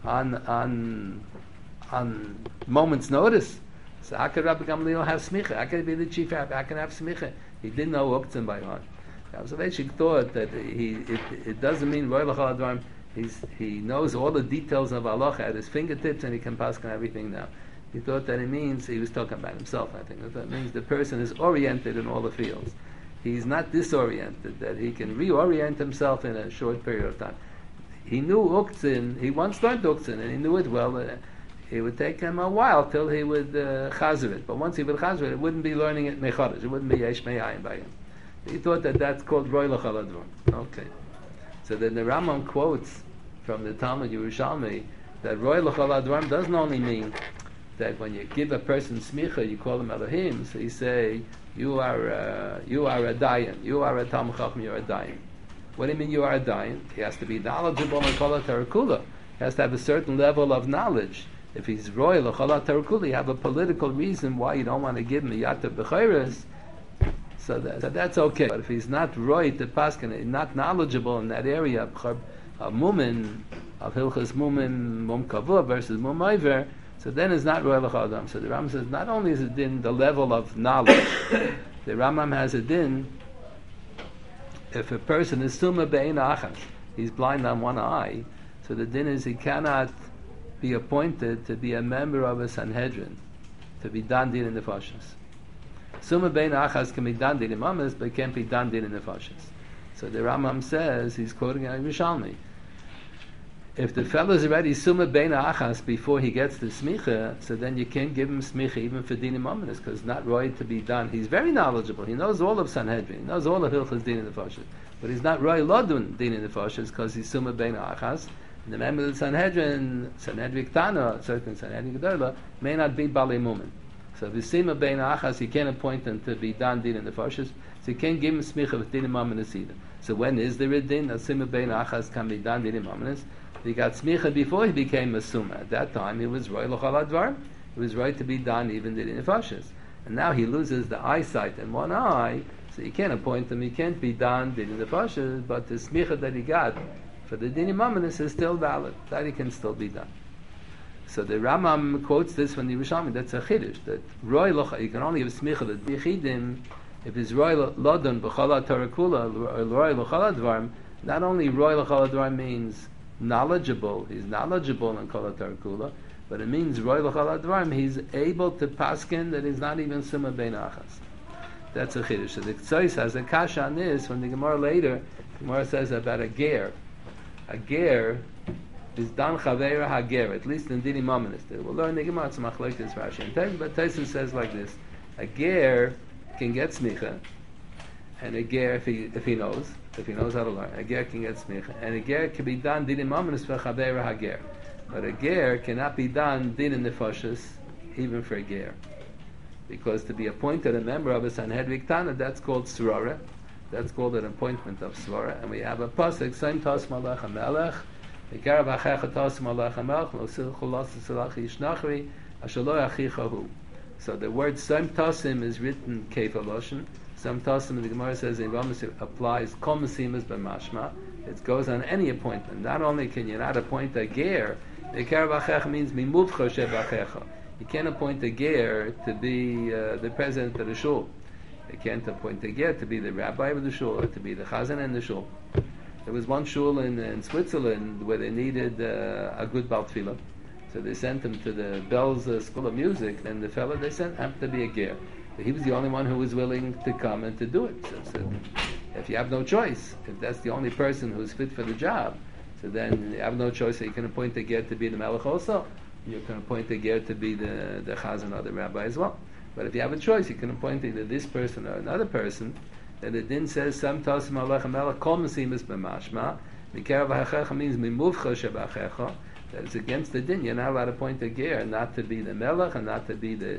[SPEAKER 1] on moment's notice. So how could Rabbi Gamliel have smicha? How could he be the chief rabbi? How can he have smicha? He didn't know uktzin by heart. Rav Soloveitchik thought that it doesn't mean royal l'chol advarim. He knows all the details of halacha at his fingertips and he can paskin everything now. He thought that it means, he was talking about himself, I think, that means the person is oriented in all the fields. He's not disoriented, that he can reorient himself in a short period of time. He knew uktzin, he once learned uktzin, and he knew it well. It would take him a while till he would chazer it. But once he would chazer it wouldn't be learning it mechodesh. It wouldn't be yesh me'ayin by him. He thought that that's called roy l'chol advarim. Okay. So then the Rambam quotes from the Talmud Yerushalmi that roy l'chol advarim doesn't only mean that when you give a person smicha, you call him Elohim. So you say, you are a dayan, you are a Talmud Chacham, you're a dayan. What do you mean you are a dayan? He has to be knowledgeable in Kol HaTarakula. He has to have a certain level of knowledge. If he's royal, Kol HaTarakula, you have a political reason why you don't want to give him a Yatav B'chayres, so that's okay. But if he's not roy to Paskin, not knowledgeable in that area of Mumin, of Hilchas Mumin, Mum Kavur versus Mum Oiver, so then it's not royal l'chol advarim. So the Rambam says not only is it din the level of knowledge, the Rambam has a din if a person is summa be'ein achas, he's blind on one eye, so the din is he cannot be appointed to be a member of a Sanhedrin, to be dan din in the nefashos. Summa be'ein achas can be dan din in mamas, but can't be dan din in the nefashos. So the Rambam says, he's quoting a Yerushalmi, If the fellow's already summa beina achas before he gets the smicha, so then you can't give him smicha even for dinim ominous, because it's not right to be done. He's very knowledgeable. He knows all of Sanhedrin. He knows all of Hilchas dinim nefashos. But he's not right lodun dinim nefashos because he's summa beina achas. And the member of the Sanhedrin Ktana, certain Sanhedrin Gedola, may not be Bali Mumin. So if he's summa beina achas, he can't appoint him to be done dinim nefashos. So you can't give him smicha with dinim ominous either. So when is there a din that summa beina achas can be done dinim ominous? He got smicha before he became a summa. At that time, he was roy l'chol advar. He was right to be done even in nefashos. And now he loses the eyesight in one eye, so you can't appoint him. He can't be done in nefashos. But the smicha that he got for the dinim ominous is still valid. That he can still be done. So the Rambam quotes this from the Yerushalmi. That's a chiddush. That roy l'chol, you can only have smicha the yichidim if it's roy lodon b'chol ha'Torah or roy l'chol advar. Not only roy l'chol advar means knowledgeable, he's knowledgeable in Kol HaTorah Kula, but it means Roy L'chol Advarim, he's able to paskin that he's not even Summa Bein Achas. That's a chiddush. So the Ktsois has a kasha on this, when the Gemara later, the Gemara says about a ger. A ger is Dan Chaveira HaGer, at least in Dinim Ominous. We'll learn the Gemara, it's Machlekes Rashi and Taisus, but Taisus says like this, a ger can get smicha, and a ger, if he knows how to learn, a ger can get smicha, and a ger can be done dinim ominous for chaveira hager, but a ger cannot be done dinim nefashos even for a ger, because to be appointed a member of a Sanhedrin Ktana, that's called srora, that's called an appointment of srora, and we have a pasuk, Saim tas malach hamelech, Ikarav achecha tas malach hamelech, Lo silchu lasu silach yishnachri, asher lo achicha hu. So the word Saim tasim is written kefa loshen. Some Tasim, the Gemara says, in Ramas applies Kol Mesimas b'mashma. It goes on any appointment. Not only can you not appoint a ger, the Ikarav achecha means mimuvcha shebachecha. You can't appoint a ger to be the president of the shul. You can't appoint a ger to be the rabbi of the shul or to be the chazan in the shul. There was one shul in Switzerland where they needed a good Bal Tfilah. So they sent him to the Bells School of Music, and the fellow they sent happened to be a ger. He was the only one who was willing to come and to do it. So if you have no choice, if that's the only person who's fit for the job, so then you have no choice. So you can appoint a ger to be the melech also. You can appoint a ger to be the chazan or the rabbi as well. But if you have a choice, you can appoint either this person or another person. Then the din says, Sam tasim alech melech kol mesimas b'mashma. Mikerav ha'checha means mimuvcha shebachecha. That is against the din. You're not allowed to appoint a ger not to be the melech and not to be the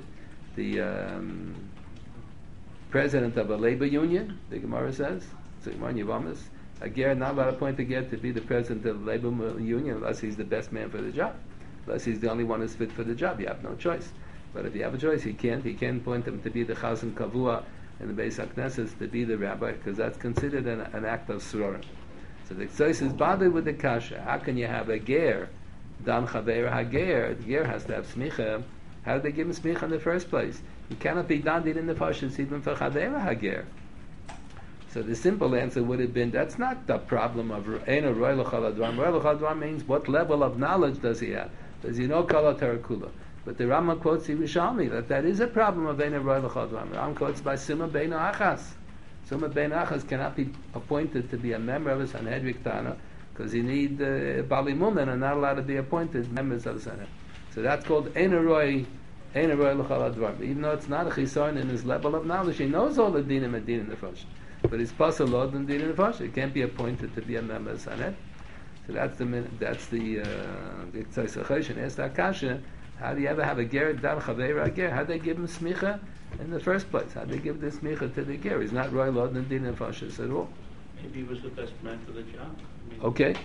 [SPEAKER 1] president of a labor union, the Gemara says, so Yavamas, a ger not allowed to appoint a ger to be the president of the labor union unless he's the best man for the job, unless he's the only one who's fit for the job. You have no choice. But if you have a choice, he can't appoint him to be the chazan kavua in the Beis HaKnesses, to be the rabbi, because that's considered an act of srora. So the Ktsois is bothered with the kasha. How can you have a ger, dan chaveira hager? The ger has to have smicha. How did they give him smicha in the first place? He cannot be dandid in the fashis even for chaveira hager. So the simple answer would have been, that's not the problem of Eino Roy L'chol Advarim. Roy L'chol Advarim means what level of knowledge does he have? Does he know Kol HaTorah Kula? But the Rambam quotes Yerushalmi that is a problem of Eino Roy L'chol Advarim. The Rambam quotes by Summa Beino Achas. Summa Beino Achas cannot be appointed to be a member of a Sanhedrin Ktana because you need Bali Mumen and not allowed to be appointed members of the Sanhedrin. So that's called Eino Roy L'chol Advarim. Even though it's not a chisaron in his level of knowledge, he knows all the dinim and dinim nefashos. But he's pasal lod and dinim nefashos. He can't be appointed to be a member of the Sanhedrin. So that's the Ktsois HaChoshen. Ask that kasha. How do you ever have a ger dan chaveira ger? How do they give him smicha in the first place? How do they give this smicha to the ger? He's not roy lod and dinim nefashos at all.
[SPEAKER 4] Maybe he was the best man for the job.
[SPEAKER 1] Okay.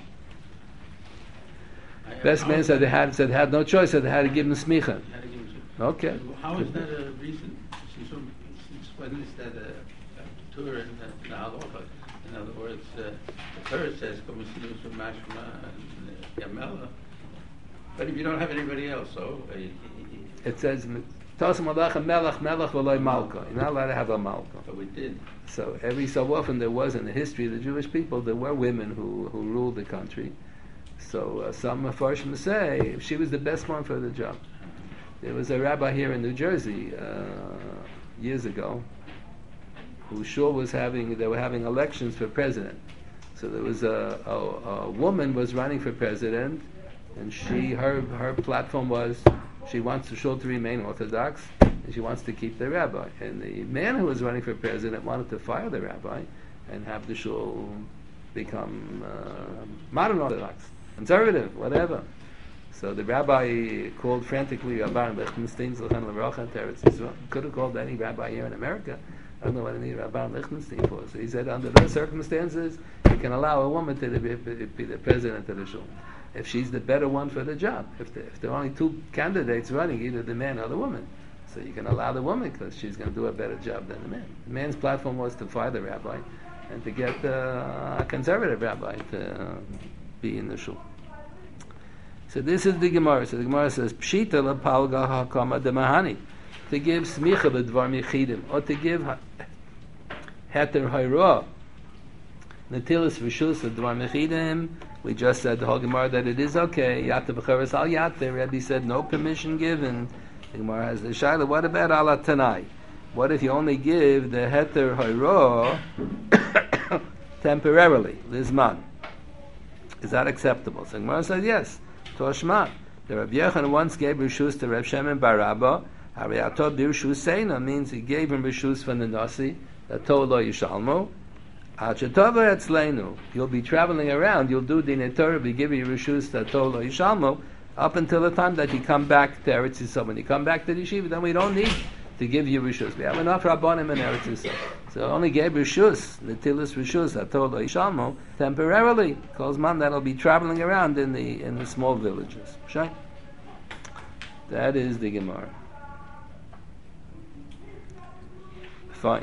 [SPEAKER 1] Best man said they had no choice. Said they had to give him smicha. Okay.
[SPEAKER 4] How is that a reason? Since when is that a Torah in the halacha? In other words, the Torah says "Komisimus Mashma and Yamela," but if you don't have anybody else, so
[SPEAKER 1] it says "Tosim Malach Melech V'Loi Malka." You're not allowed to have a Malka.
[SPEAKER 4] But we did.
[SPEAKER 1] So every so often there was in the history of the Jewish people there were women who ruled the country. So some Mefarshim say she was the best one for the job. There was a rabbi here in New Jersey years ago who sure was they were having elections for president. So there was a woman was running for president, and her platform was she wants the shul to remain Orthodox, and she wants to keep the rabbi. And the man who was running for president wanted to fire the rabbi and have the shul become modern Orthodox, conservative, whatever. So the rabbi called frantically Rabban Lichtenstein, Zilchan L'Vracha, Teretz Yisrael. Could have called any rabbi here in America. I don't know what I need Rabban Lichtenstein for. So he said, under those circumstances, you can allow a woman to be the president of the shul, if she's the better one for the job. If there are only two candidates running, either the man or the woman, so you can allow the woman because she's going to do a better job than the man. The man's platform was to fire the rabbi and to get a conservative rabbi to be in the shul. So this is the Gemara. So the Gemara says, Pshita lapalga hakama demahani, to give smicha b'dvar mechidim, or to give heter hayra, netilis v'shus b'dvar mechidim. We just said the whole Gemara that it is okay. Yata b'cheres al yata. Rebbe said no permission given. The Gemara has the shaila. What about ala tanai? What if you only give the heter hayra temporarily, lizman? Is that acceptable? So the Gemara said yes. Toshma. The Rabbi Yochanan once gave rishus to Reb Shemen bar Abba. Hariyato birshus seina means he gave him rishus from the nasi. That told lo yishalmo. Achetova etzleinu. You'll be traveling around. You'll do dinei Torah. We give you rishus that told lo yishalmo up until the time that you come back to Eretz Yisrael. When you come back to the yeshiva, then we don't need to give you rishus. We have enough rabbanim in Eretz Yisrael. So only gave rishus, netilis rishus, atol ishalmo, temporarily. Calls man that'll be traveling around in the small villages. Shai? That is the Gemara. Fine.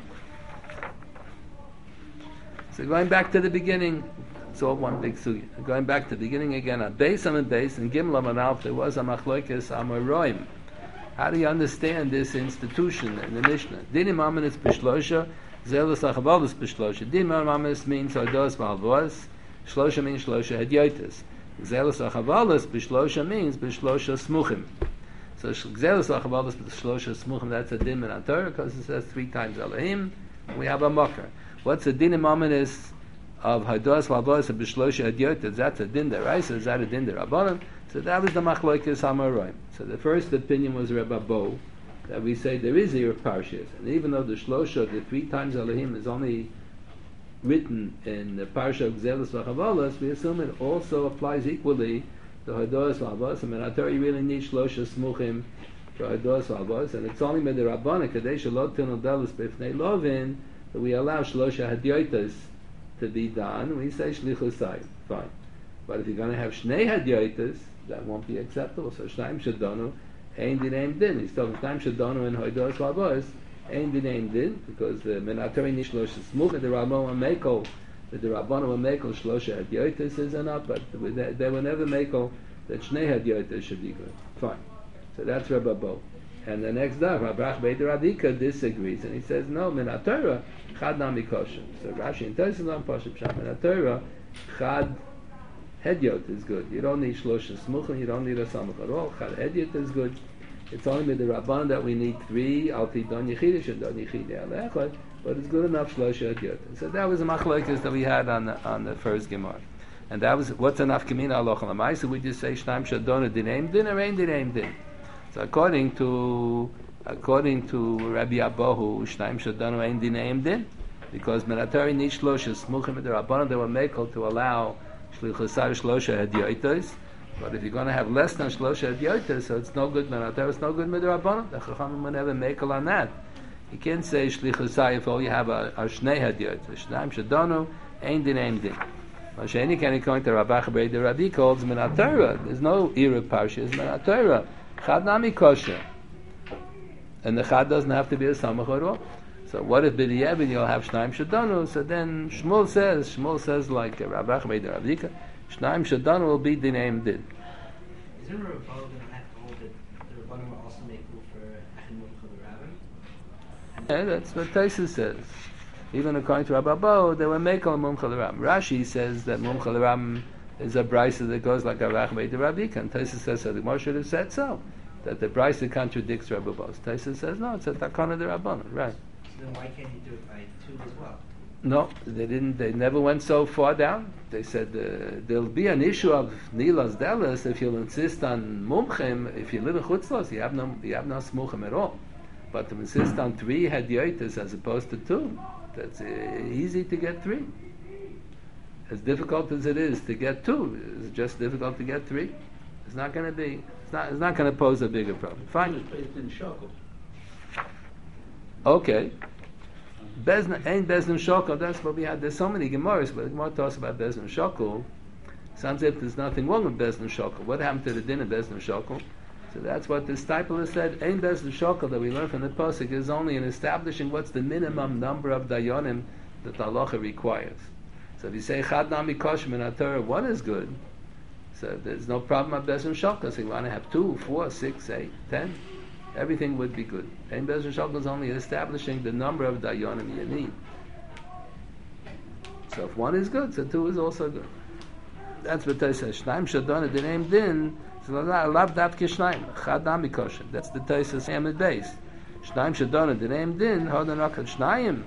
[SPEAKER 1] So going back to the beginning, it's all one big sugi. Going back to the beginning again, on Beis and Beis, and Gimel and Alf, there was a machlokes amaroim. How do you understand this institution in the Mishnah? Dinim Amanis Bishlosha, Zelus Achavalus Bishlosha. Dinim Amanis means Hodos Valvos, Shlosha means Shlosha Hedyotis. Zelus Achavalus Bishlosha means Bishlosha Smuchim. So Zelus Achavalus Bishlosha Smuchim, that's a din in our Torah, because it says 3 times Elohim, we have a mocker. What's the Dinim Amanis of Hodos Valvos and Bishlosha Hedyotis? That's a din deraisa, is that a din derabanan? So that was the machlokes hamaroim. So the first opinion was Rebbe Bo, that we say there is Erev Parshas, and even though the Shlosha, the 3 times Elohim, is only written in the Parsha of Gzelos v'Chavalos, we assume it also applies equally to Hodos v'Havos. I mean, I thought you really need Shlosha Smuchim for Hodos v'Havos, and it's only with the Rabbana Kadesh Lo Tinu Dalus B'Fnei Lovin that we allow Shlosha Hadyotas to be done. We say Shlichusai, fine. But if you're going to have Shnei Hadyotas, that won't be acceptable. So Shnaim Shadonu ain't the name din. He's talking Shnaim Shadonu and Hoidos Vavos ain't the name din, because the Menatari Nishlosh Smuch and the Rabbanu Mekel, the Rabbanu Mekel Shlosha Hadyotis is enough, but they will never Mekel that Shnei Hadyotis should be good. Fine. So that's Rebbe Bo. And the next day, Rabrach Beit Radika disagrees, and he says, no, Menatorah Chad Nami Kosher. So Rashi and Tosin Pashup Sham Menatorah Chad Hedyot is good. You don't need Shlosha Smuchim, you don't need a Samach at all. Chad Hedyot is good. It's only with the Rabban that we need 3, Alti Don Yechidish and Don Yechidi Alechot, but it's good enough Shlosha Hedyot. So that was a machlokes that we had on the first Gemara. And that was, what's enough Kamina Aloch Lamai? So we just say Shnaim Shadona Dinaim Din or Ein Dinaim Din. So according to Rabbi Abahu, Shnaim Shadona Ein Dinaim Din, because Menatari need Shlosha Smuchim with the Rabban, they were makel to allow Shlichusar Shlosha Hadyotos, but if you're going to have less than Shlosha Hadyotos, so it's no good Menatar, it's no good Midrabanan. The Chachamim will never makel on that. You can't say Shlichusar if all you have are Shnei Hadyotos. Shnaim Shadonu, Ein Din, Ein Din. Masheni can according to Rabach Beit the Rabbi calls Menatar. There's no Erev Parshas Menatar. Chad Nami Kosher. And the Chad doesn't have to be a Samach at all. So what if b'di'evin you'll have Shnaim Shadonu? So then Shmuel says like Rabach Beit Ravdika, Shnaim Shadonu will be Dinaim Din.
[SPEAKER 9] Isn't Rabbi going to have to hold that the Rabbanim will also make rule for Achim Mumcha the Rabbin?
[SPEAKER 1] Yeah, that's what Taisus says. Even according to Rabbi Bo, they were Mekel Mumcha the Rabbin. Rashi says that Mumcha the Rabbin is a brisa that goes like Rabach Beit Ravdika, and Taisus says so. The Gemara should have said so, that the brisa contradicts Rabbi Bo. Taisus says no, it's a Takana the Rabbanim, right?
[SPEAKER 9] Then why can't you do it by 2 as well?
[SPEAKER 1] No, they didn't. They never went so far down. They said there'll be an issue of nilas delas if you'll insist on mumchim. If you live in chutzlos, you have no smuchim at all. But to insist on 3 hadyotis as opposed to 2, that's easy to get 3. As difficult as it is to get 2, it's just difficult to get 3. It's not going to be. It's not going to pose a bigger problem. Fine.
[SPEAKER 4] It's based in shekel.
[SPEAKER 1] Okay. Ain't Bezdin Shokel, that's what we had. There's so many Gemaras, but the Gemara talks about Bezdin Shokel. Sounds as if there's nothing wrong with Bezdin Shokel. What happened to the din of Bezdin Shokel? So that's what the disciple said. Ain't Bezdin Shokel that we learn from the Pasuk is only in establishing what's the minimum number of Dayanim that the halacha requires. So if you say Chad Nami Koshim in Torah, 1 is good. So there's no problem at Bezdin Shokel. So you want to have 2, 4, 6, 8, 10. Everything would be good. Ein Bezdin Shokel is only establishing the number of dayanim you need. So if 1 is good, so 2 is also good. That's what they say. Shnaim shadona dineim din. So lav davke shnaim. Chad nami kosher. That's the Tosfos Amid base. Shnaim shadona dineim din. Hodan rakat shnayim.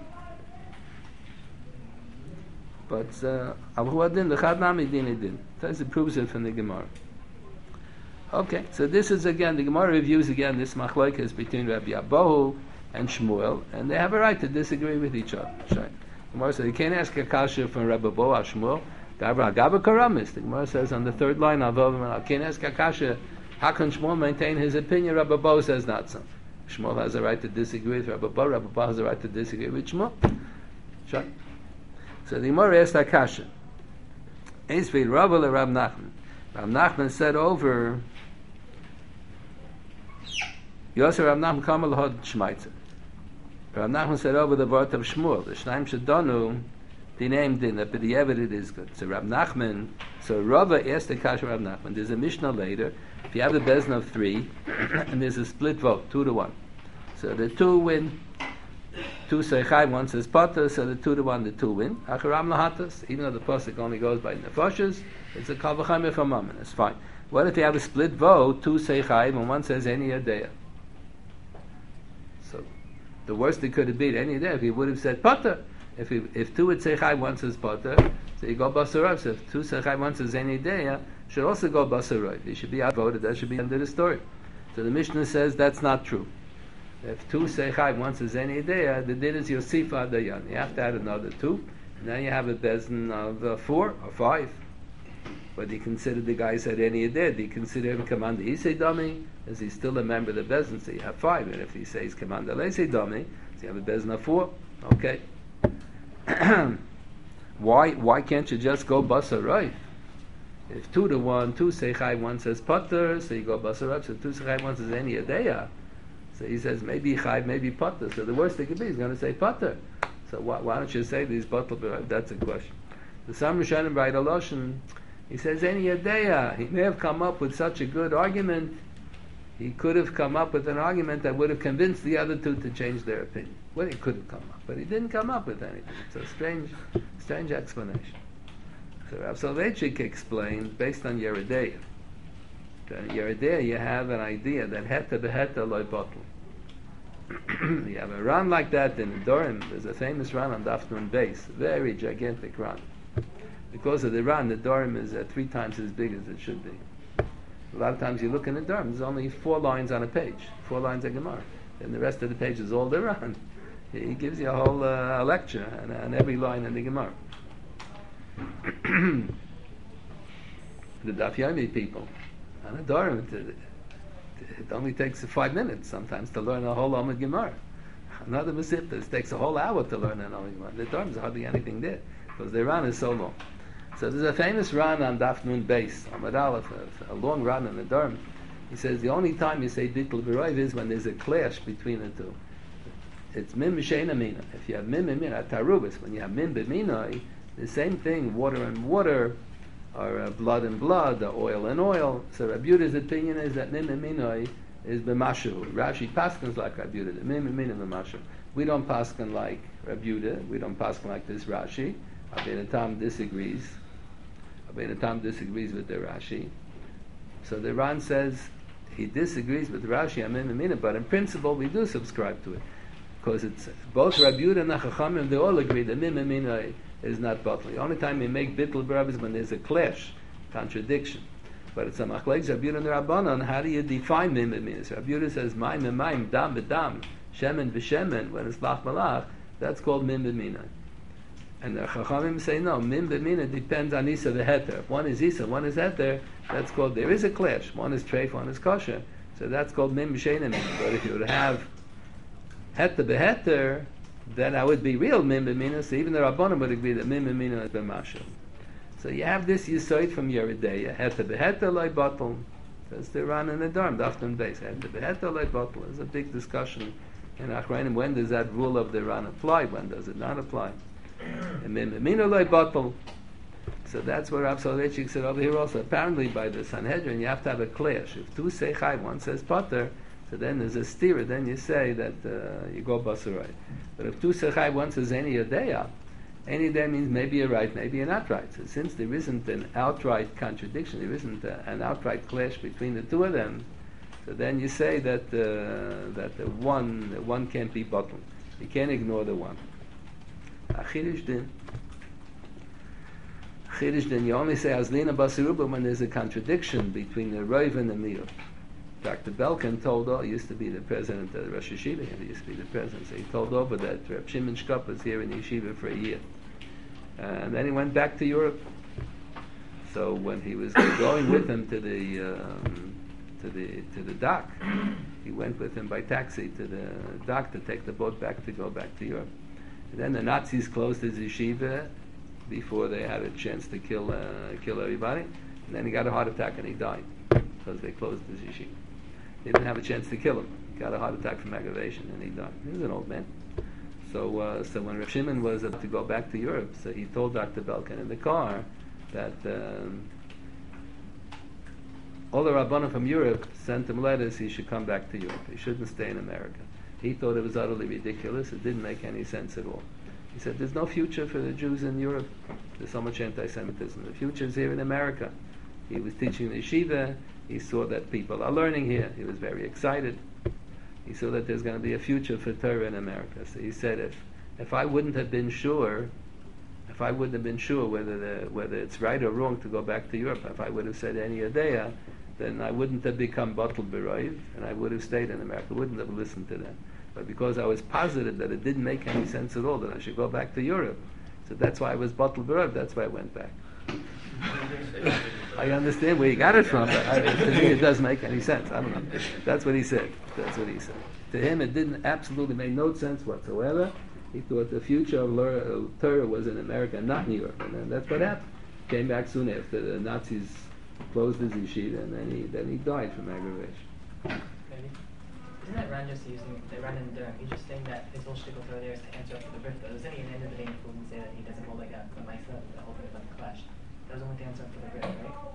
[SPEAKER 1] But avu adin the chad nami din. Tosfos proves it from the Gemara. Okay, so this is again, the Gemara reviews again this machlokes between Rabbi Abahu and Shmuel, and they have a right to disagree with each other. The Gemara says, you can't ask a kasha from Rabbi Abahu or Shmuel. Gabra Karamis. The Gemara says on the 3rd line, I can't ask a kasha, how can Shmuel maintain his opinion? Rabbi Abahu says not so. Shmuel has a right to disagree with Rabbi Abahu, Rabbi Abahu has a right to disagree with Shmuel. So the Gemara asked a kasha. Eisvei Rabbi le Rab Nachman. Rab Nachman said over Yosef Rav Nachman Kamal Hod Shmaitzer. Rav Nachman said over the word of Shmuel, the Shnaim Shadonu, the name din, that the evidence is good. So Rav Nachman, so Rava asked the Kasha Rav Nachman, there's a Mishnah later, if you have the Bezna of 3, and there's a split vote, 2-1. So the 2 win, 2 Seichai, 1 says Potter, so the 2-1, the 2 win. Acharam Lahatas, even though the Pasuk only goes by Nefoshes, it's a Kavachayim from Mammon, it's fine. What if you have a split vote, 2 Seichai, and 1 says any Adea? So the worst it could have been any day if he would have said Potter. If 2 would say Chai, 1 says Potter, so you go Basarov. So if 2 say Chai, 1 says any day, should also go Basarov. He should be outvoted. That should be under the story. So the Mishnah says that's not true. If 2 say Chai, 1 says any day, the din is Yosifa Dayan. You have to add another 2, and then you have a bezin of 4 or 5. Whether you consider the guy said any day, do you consider him Commander Isei Dami? Is he still a member of the bezin? So you have 5. And if he says Commander Leisei Dami, so you have a bezin of 4. Okay. Why can't you just go Basarov? If 2-1, 2 say Chai, 1 says Potter, so you go Basarov. So 2 say Chai, 1 says any Adeya. So he says maybe Chai, maybe Potter. So the worst it could be, he's going to say Potter. So why don't you say these Potter? That's a question. The Sam Rishonim Brayda Loshen, he says any Adeya. He may have come up with such a good argument. He could have come up with an argument that would have convinced the other 2 to change their opinion. Well, he could have come up, but he didn't come up with anything. It's a strange explanation. So Rav Soloveitchik explained, based on Yeridea, that in Yeridea you have an idea that heta beheta loy bottle. You have a run like that in Dorim. There's a famous run on Daf Nun Beis, very gigantic run. Because of the run, the Dorim is 3 times as big as it should be. A lot of times you look in the Dorim, there's only 4 lines on a page, 4 lines of Gemara. And the rest of the page is all the run. He gives you a whole lecture on every line in the Gemara. The Daf Yomi people, on a Dorim, it only takes 5 minutes sometimes to learn a whole Amud Gemara. Another Masifta, it takes a whole hour to learn an Amud Gemara. The Dorim is hardly anything there, because the run is so long. So there's a famous run on Daf Nun Beis, Amud Aleph, a long run in the Dorim. He says the only time you say Bittul B'Roiv is when there's a clash between the 2. It's Mim B'Sheina Mina. If you have Mim B'Mina, Tarubis, when you have Mim B'Minoi, the same thing, water and water, or blood and blood, or oil and oil. So Rabbi Yehuda's opinion is that Mim B'Minoi is B'Mashu. Rashi paskins like Rabbi Yehuda, the Mim B'Mina B'Mashu. We don't paskin like Rabbi Yehuda, we don't paskin like this Rashi. Abbeinu Tam disagrees. Abbeinu Tam disagrees with the Rashi. So the Ran says he disagrees with Rashi, Amin Amina, but in principle we do subscribe to it. because it's both Rabbi Yehuda and the Chachamim, they all agree that Mim Mina is not bottle. The only time you make bittul b'Rav is when there's a clash, contradiction. But it's a machlekes Rabbi Yehuda and the Rabbanon. How do you define Mim Mina? So Rabbi Yehuda says Maim Maim, Dam B'Dam, Shemen B'Shemen. When it's Lach Malach, that's called Mim Mina. And the Chachamim say no. Mim Mina depends on Isa v'Heter. If one is Isa, one is Heter, that's called. There is a clash. One is treif, one is kosher. So that's called Mim B'Shein. But if you would have Heter b'Heter, then that would be real Mim B'Mina. So even the Rabbanim would agree that Mim B'Mina is b'Mashal. So you have this Yisoid from Yeridea. Heter b'Heter loy batel. That's the Ran and the Darm, Dafton base. Heter b'Heter loy batel. There's a big discussion in Achrayim. When does that rule of the Ran apply? When does it not apply? And Mim B'Mina loy batel. So that's what Rav Soloveitchik said over here also. Apparently by the Sanhedrin you have to have a clash. If two say chai, one says pater, so then there's a stira, then you say that you go basarai. But if two say chai, one says any yadea means maybe you're right, maybe you're not right. So since there isn't an outright contradiction, there isn't an outright clash between the two of them, so then you say that the one can't be bottled. You can't ignore the one. Achirish din, you only say Azlina Basiruba when there's a contradiction between the Rav and the Miyot. Dr. Belkin told over, he used to be the president of the Rosh Yeshiva, he used to be the president, so he told over that Reb Shimon Shkop was here in Yeshiva for a year. And then he went back to Europe. So when he was going with him to the dock, he went with him by taxi to the dock to take the boat back to go back to Europe. And then the Nazis closed his yeshiva before they had a chance to kill everybody. And then he got a heart attack and he died because they closed his yeshiva. They didn't have a chance to kill him. He got a heart attack from aggravation and he died. He was an old man. So when Rav Shimon was up to go back to Europe, so he told Dr. Belkin in the car that all the Rabbanim from Europe sent him letters he should come back to Europe. He shouldn't stay in America. He thought it was utterly ridiculous. It didn't make any sense at all. He said, there's no future for the Jews in Europe. There's so much anti-Semitism. The future is here in America. He was teaching the yeshiva. He saw that people are learning here. He was very excited. He saw that there's going to be a future for Torah in America. So he said, if I wouldn't have been sure whether it's right or wrong to go back to Europe, if I would have said any Adea, then I wouldn't have become Batel B'Raiv, and I would have stayed in America. I wouldn't have listened to them. But because I was positive that it didn't make any sense at all, that I should go back to Europe, so that's why I was Batel B'Raiv, that's why I went back. I understand where he got it from, but to me it doesn't make any sense. I don't know. That's what he said. To him it didn't absolutely make no sense whatsoever. He thought the future of Torah was in America, not in Europe. And then that's what happened. Came back soon after the Nazis closed his yeshiva, and then he died from aggravation.
[SPEAKER 8] Isn't that Ran just using the Ran in Durham? He's just saying that his whole shtickle over there is to answer up to the Brit. Doesn't he, at the end of the day, and say that he doesn't hold like a Maisa, the whole thing about the clash? That was only to answer up to the Brit,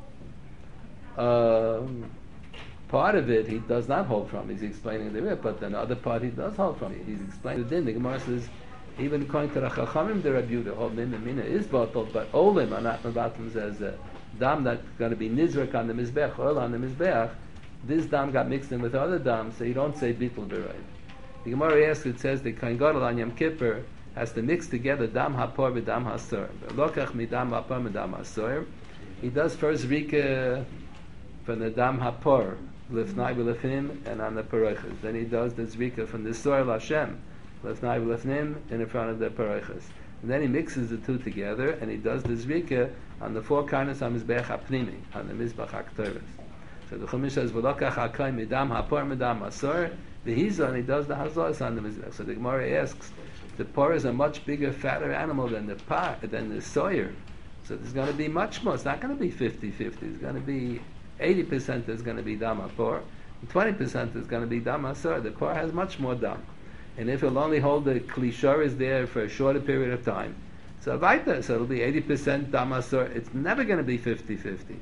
[SPEAKER 8] right?
[SPEAKER 1] Part of it he does not hold from. He's explaining the Brit, but the other part he does hold from. He's explaining the din. The Gemara says, even according to the Chachamim, the Rabbi Yehuda, whole Min and Mina is bottled, but Olim are not Mabatim says dam that's going to be Nizrak on the Mizbech, oil on the Mizbech. This dam got mixed in with other dam, so you don't say bittul b'raiv. The Gemara asks, it says the Kohen Gadol on Yom Kippur has to mix together dam hapor with dam hasor. Lokach midam hapor with dam hasor. He does first rika from the dam hapor, lifnai v'lefnim, and on the parochas. Then he does the zrika from the soil Hashem, lifnai v'lefnim, in front of the parochas. And then he mixes the two together, and he does the zrika on the four kindness on Mizbech HaPnimi, on the Mizbech HaKtoros. So the Chumash says, "V'lokach hakay midam hapor midam asor." The Hizah, and he does the hazos on the mizbech. So the Gemara asks, the por is a much bigger, fatter animal than the soyer. So there's going to be much more. It's not going to be 50-50. It's going to be 80% is going to be dam hapor, and 20% is going to be dam asor. The por has much more dam, and if he'll only hold the klishor is there for a shorter period of time, so vaita, so it'll be 80% dam asor. It's never going to be 50-50.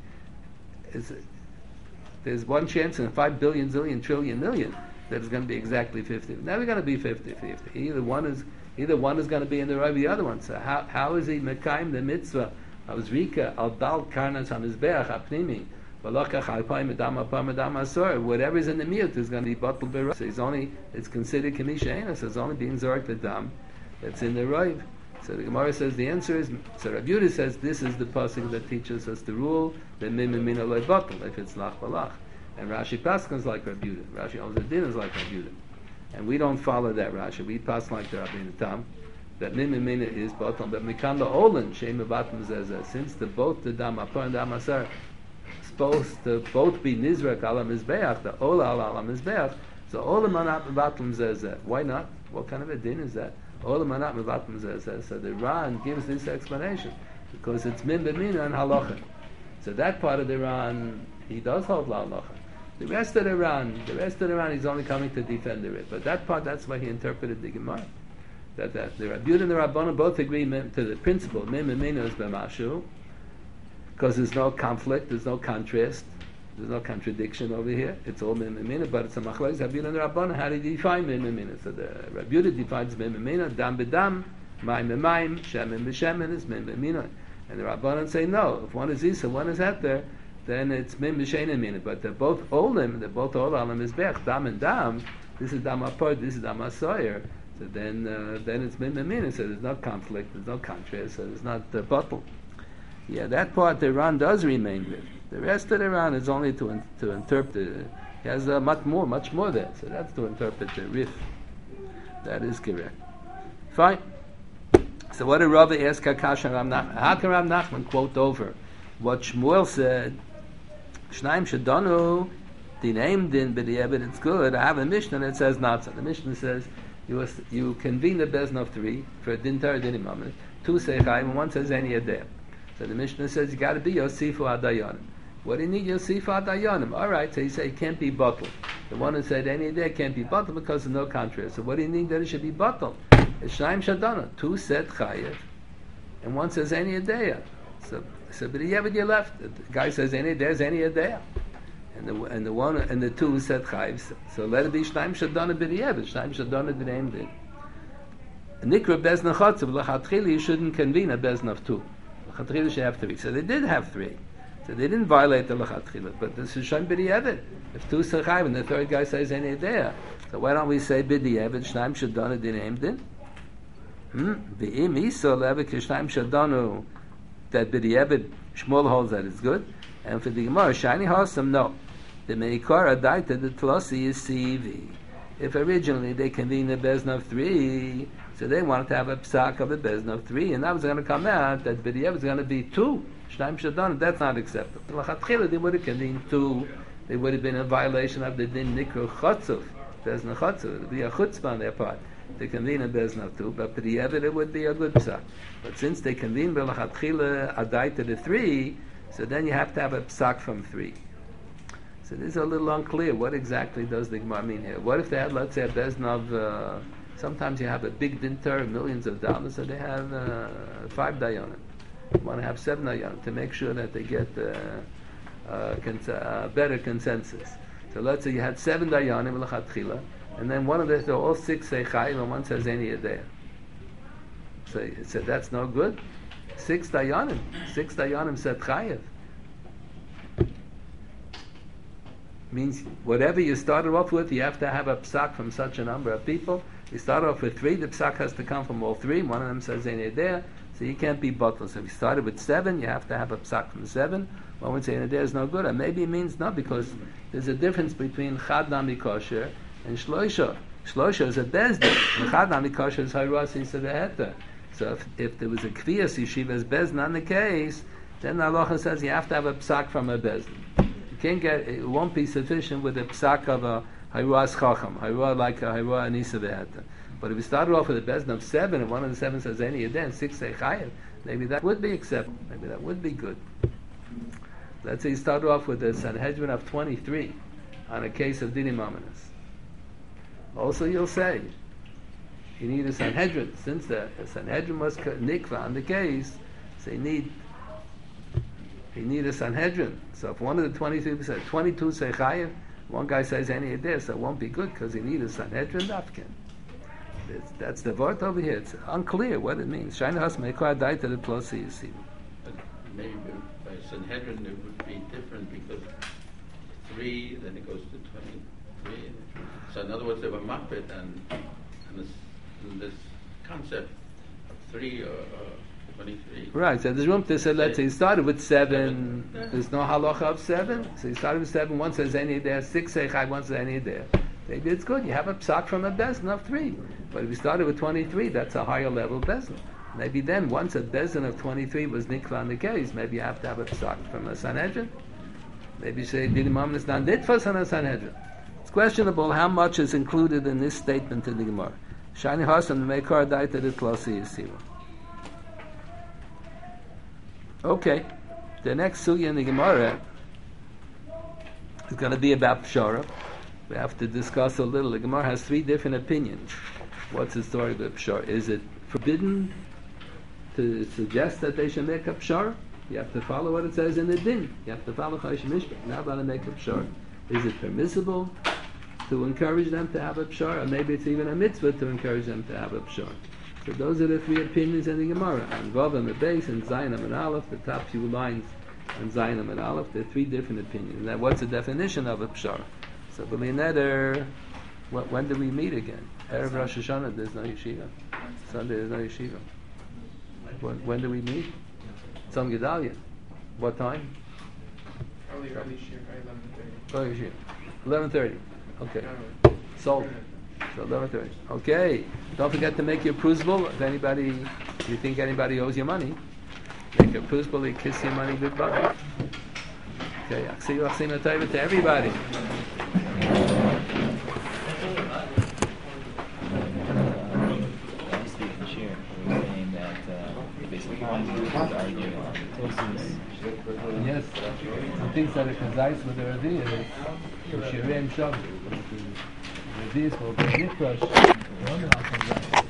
[SPEAKER 1] There's one chance in 5 billion, zillion, trillion, million that it's going to be exactly 50. Never going to be 50-50. Either one is going to be in the right, the other one. So how is he mekayim the mitzvah of zrika al dal karnas hamizbeach apnimi Whatever is in the miyut is going to be batal b'roiv. So it's considered kamisha eina. So it's only being zork the dam that's in the roiv. So the Gemara says the answer is. So Rabbi Yehuda says this is the pasuk that teaches us the rule that mim and mina loy batal if it's lach balach. And Rashi Paskins like Rabbi Yehuda. Rashi Al-Zadin is like Rabbi Yehuda. And we don't follow that Rashi. We pass like the Rabbi Tam. That mim and mina is batal. But mikanda olin shem batam zezeh. Since both the dam apar and dam asar supposed to both be nizrak ala mizbeach, the ola ala mizbeach. So ola manat mevatam zezeh. Why not? What kind of a din is that? Ola manat mevatam zezeh. So the Ran gives this explanation because it's mim b'mina and halacha. So that part of the Ran he does hold la halacha. The rest of the Ran, he's only coming to defend it. But that part, that's why he interpreted the Gemara. That the Rabbi Yehuda and the Rabbanan both agree to the principle mim and mina is b'mashu, because there's no conflict, there's no contrast, there's no contradiction over here. It's all mim and mina, but it's a machlokes Rabbi Yehuda and the Rabbanan. How do you define mim and mina? So the Rabbi Yehuda defines mim and mina, dam b'dam, mayim b'mayim, shemen b'shemen is mim and mina. And the Rabbanan say no. If one is isa, one is heter, then it's mim b'shein mina. But they're both olim, they're both all alam mizbech, dam and dam. This is dam apart, this is dam asoyer. So then it's mim and mina. So there's no conflict, there's no contrast, so there's not bottle. Yeah, that part the Ran does remain with. The rest of the Ran is only to interpret. He has much more there. So that's to interpret the Rif. That is correct. Fine. So what did Rava ask Akash and Rav Nachman? How can Rav Nachman quote over what Shmuel said? Shnaim shadanu dinaim din b'di'eved. It's good. I have a Mishnah that says not so. The Mishnah says you convene the bezna of three for a din tar din imam. Two say chayim and one says any adeh. So the Mishnah says you got to be Yosifu Adayanim. What do you need Yosifu Adayanim? All right, so you say it can't be bottled. The one who said any day can't be bottled because there's no contrast. So what do you need that it should be bottled? It's Shnaim Shadana. Two said Chayev, and one says any day. So but you left. The guy says any day is any day, and the two said Chayev. So let it be Shnaim Shadana b'di'eved. Shnaim Shadana b'neim din. Nikra bezna chotzav l'chatchili. You shouldn't convene a bezna of two. L'chatchila should have three. So they did have three. So they didn't violate the l'chatchila. But this is shem b'di'eved. If two say Chayev and the third guy says any day, so why don't we say b'di'eved Shnaim Shadana b'neim din? V'im isa levik Shnaim Shadanu. That b'di'eved Shmuel holds that it's good, and for the Gemara shiny hasam no. The meikar adaita the tlosi is CV. If originally they convened a bezna of three, so they wanted to have a psak of a bezna of three, and that was going to come out that b'di'eved is going to be two. Shnaim Shadanu, that's not acceptable. L'chatchila they would have convened two. They would have been in violation of the din nikru chotzuv, bezna chotzuv. It would be a chutzpah on their part to convene a bezna of two, but b'di'eved it would be a good psak. But since they convene b'lachatchila adai to the three, so then you have to have a psak from three. So this is a little unclear. What exactly does the Gemara mean here? What if they had, let's say, a bezna of, sometimes you have a big dinter, millions of dollars, so they have 5 dayanim. You want to have 7 dayanim to make sure that they get better consensus. So let's say you had 7 dayanim b'lachatchila, and then one of them, so all 6 say chayiv, and one says any adeh. So he said that's no good. 6 dayanim said chayiv. Means whatever you started off with, you have to have a psak from such a number of people. You start off with 3, the psak has to come from all 3. One of them says any adeh, so you can't be bottled. So if you started with 7, you have to have a psak from 7. One would say any adeh is no good, and maybe it means no, because there's a difference between chad nami kosher and shloisha. Shloisha is a bezdin, and chad nami kosher is hayruas yisaveheta. So if there was a kviyas yeshiva's bezdin on the case, then the halacha says you have to have a psak from a bezdin. You can't get, it won't be sufficient with a psak of a hayruas chacham, hayruah like a hayruah anisaveheta. But if you started off with a bezdin of 7, and one of the 7 says any adeh, 6 say chayev, maybe that would be acceptable. Maybe that would be good. Let's say you start off with a Sanhedrin of 23 on a case of dinim ominous. Also, you'll say you need a Sanhedrin. Since the Sanhedrin was nikva on the case, so you need a Sanhedrin. So if one of the 23 says 22 say chayev, one guy says any adeh, so it won't be good because you need a Sanhedrin dafkin. That's the word over here. It's unclear what it means. Shine has meikar daita the plus you see.
[SPEAKER 4] Maybe by Sanhedrin it would be different because 3, then it goes to 23. So in other words, they were makbid and this concept of 3 or 23.
[SPEAKER 1] Right, so there's room to say, let's say he started with 7, there's no halacha of 7, so he started with 7, one says any there, 6 seichai, one says any there. Maybe it's good, you have a psak from a bezin of 3. But if you started with 23, that's a higher level bezin. Maybe then, once a bezin of 23 was nikla in the case, maybe you have to have a psak from a Sanhedrin. Maybe you say, did Imam is not ditfas on a Sanhedrin. It's questionable how much is included in this statement in the Gemara. Shani Hasan, the Meikar Daita, the Klasi Yisiva. Okay, the next sugya in the Gemara is going to be about Pshara. We have to discuss a little. The Gemara has 3 different opinions. What's the story of Pshara? Is it forbidden to suggest that they should make a Pshara? You have to follow what it says in the din. You have to follow Chaysh Mishpat. Not allowed to make a Pshara. Is it permissible to encourage them to have a Pshara? Or maybe it's even a mitzvah to encourage them to have a Pshara. So those are the 3 opinions in the Gemara. And Vav and the base, and Zayin and Aleph, the top few lines, and Zayin and Aleph, there are 3 different opinions. Now, what's the definition of a Pshara? So, B'li when do we meet again? Erev Rosh Hashanah, there's no yeshiva. Sunday, there's no yeshiva. When do we meet? Tzom Gedalia. What time?
[SPEAKER 7] Early shir, 11:30.
[SPEAKER 1] Oh, yeshiva. 11:30. Okay. Sold. So 11:30. Okay. Don't forget to make your prusbul. If you think anybody owes you money, make your prusbul, they kiss your money goodbye. Okay. Aksiyu Achsim Atayva to everybody. Yes, the things that are concise with the Radiyah is Shirim Shavim. The Radiyah will be different.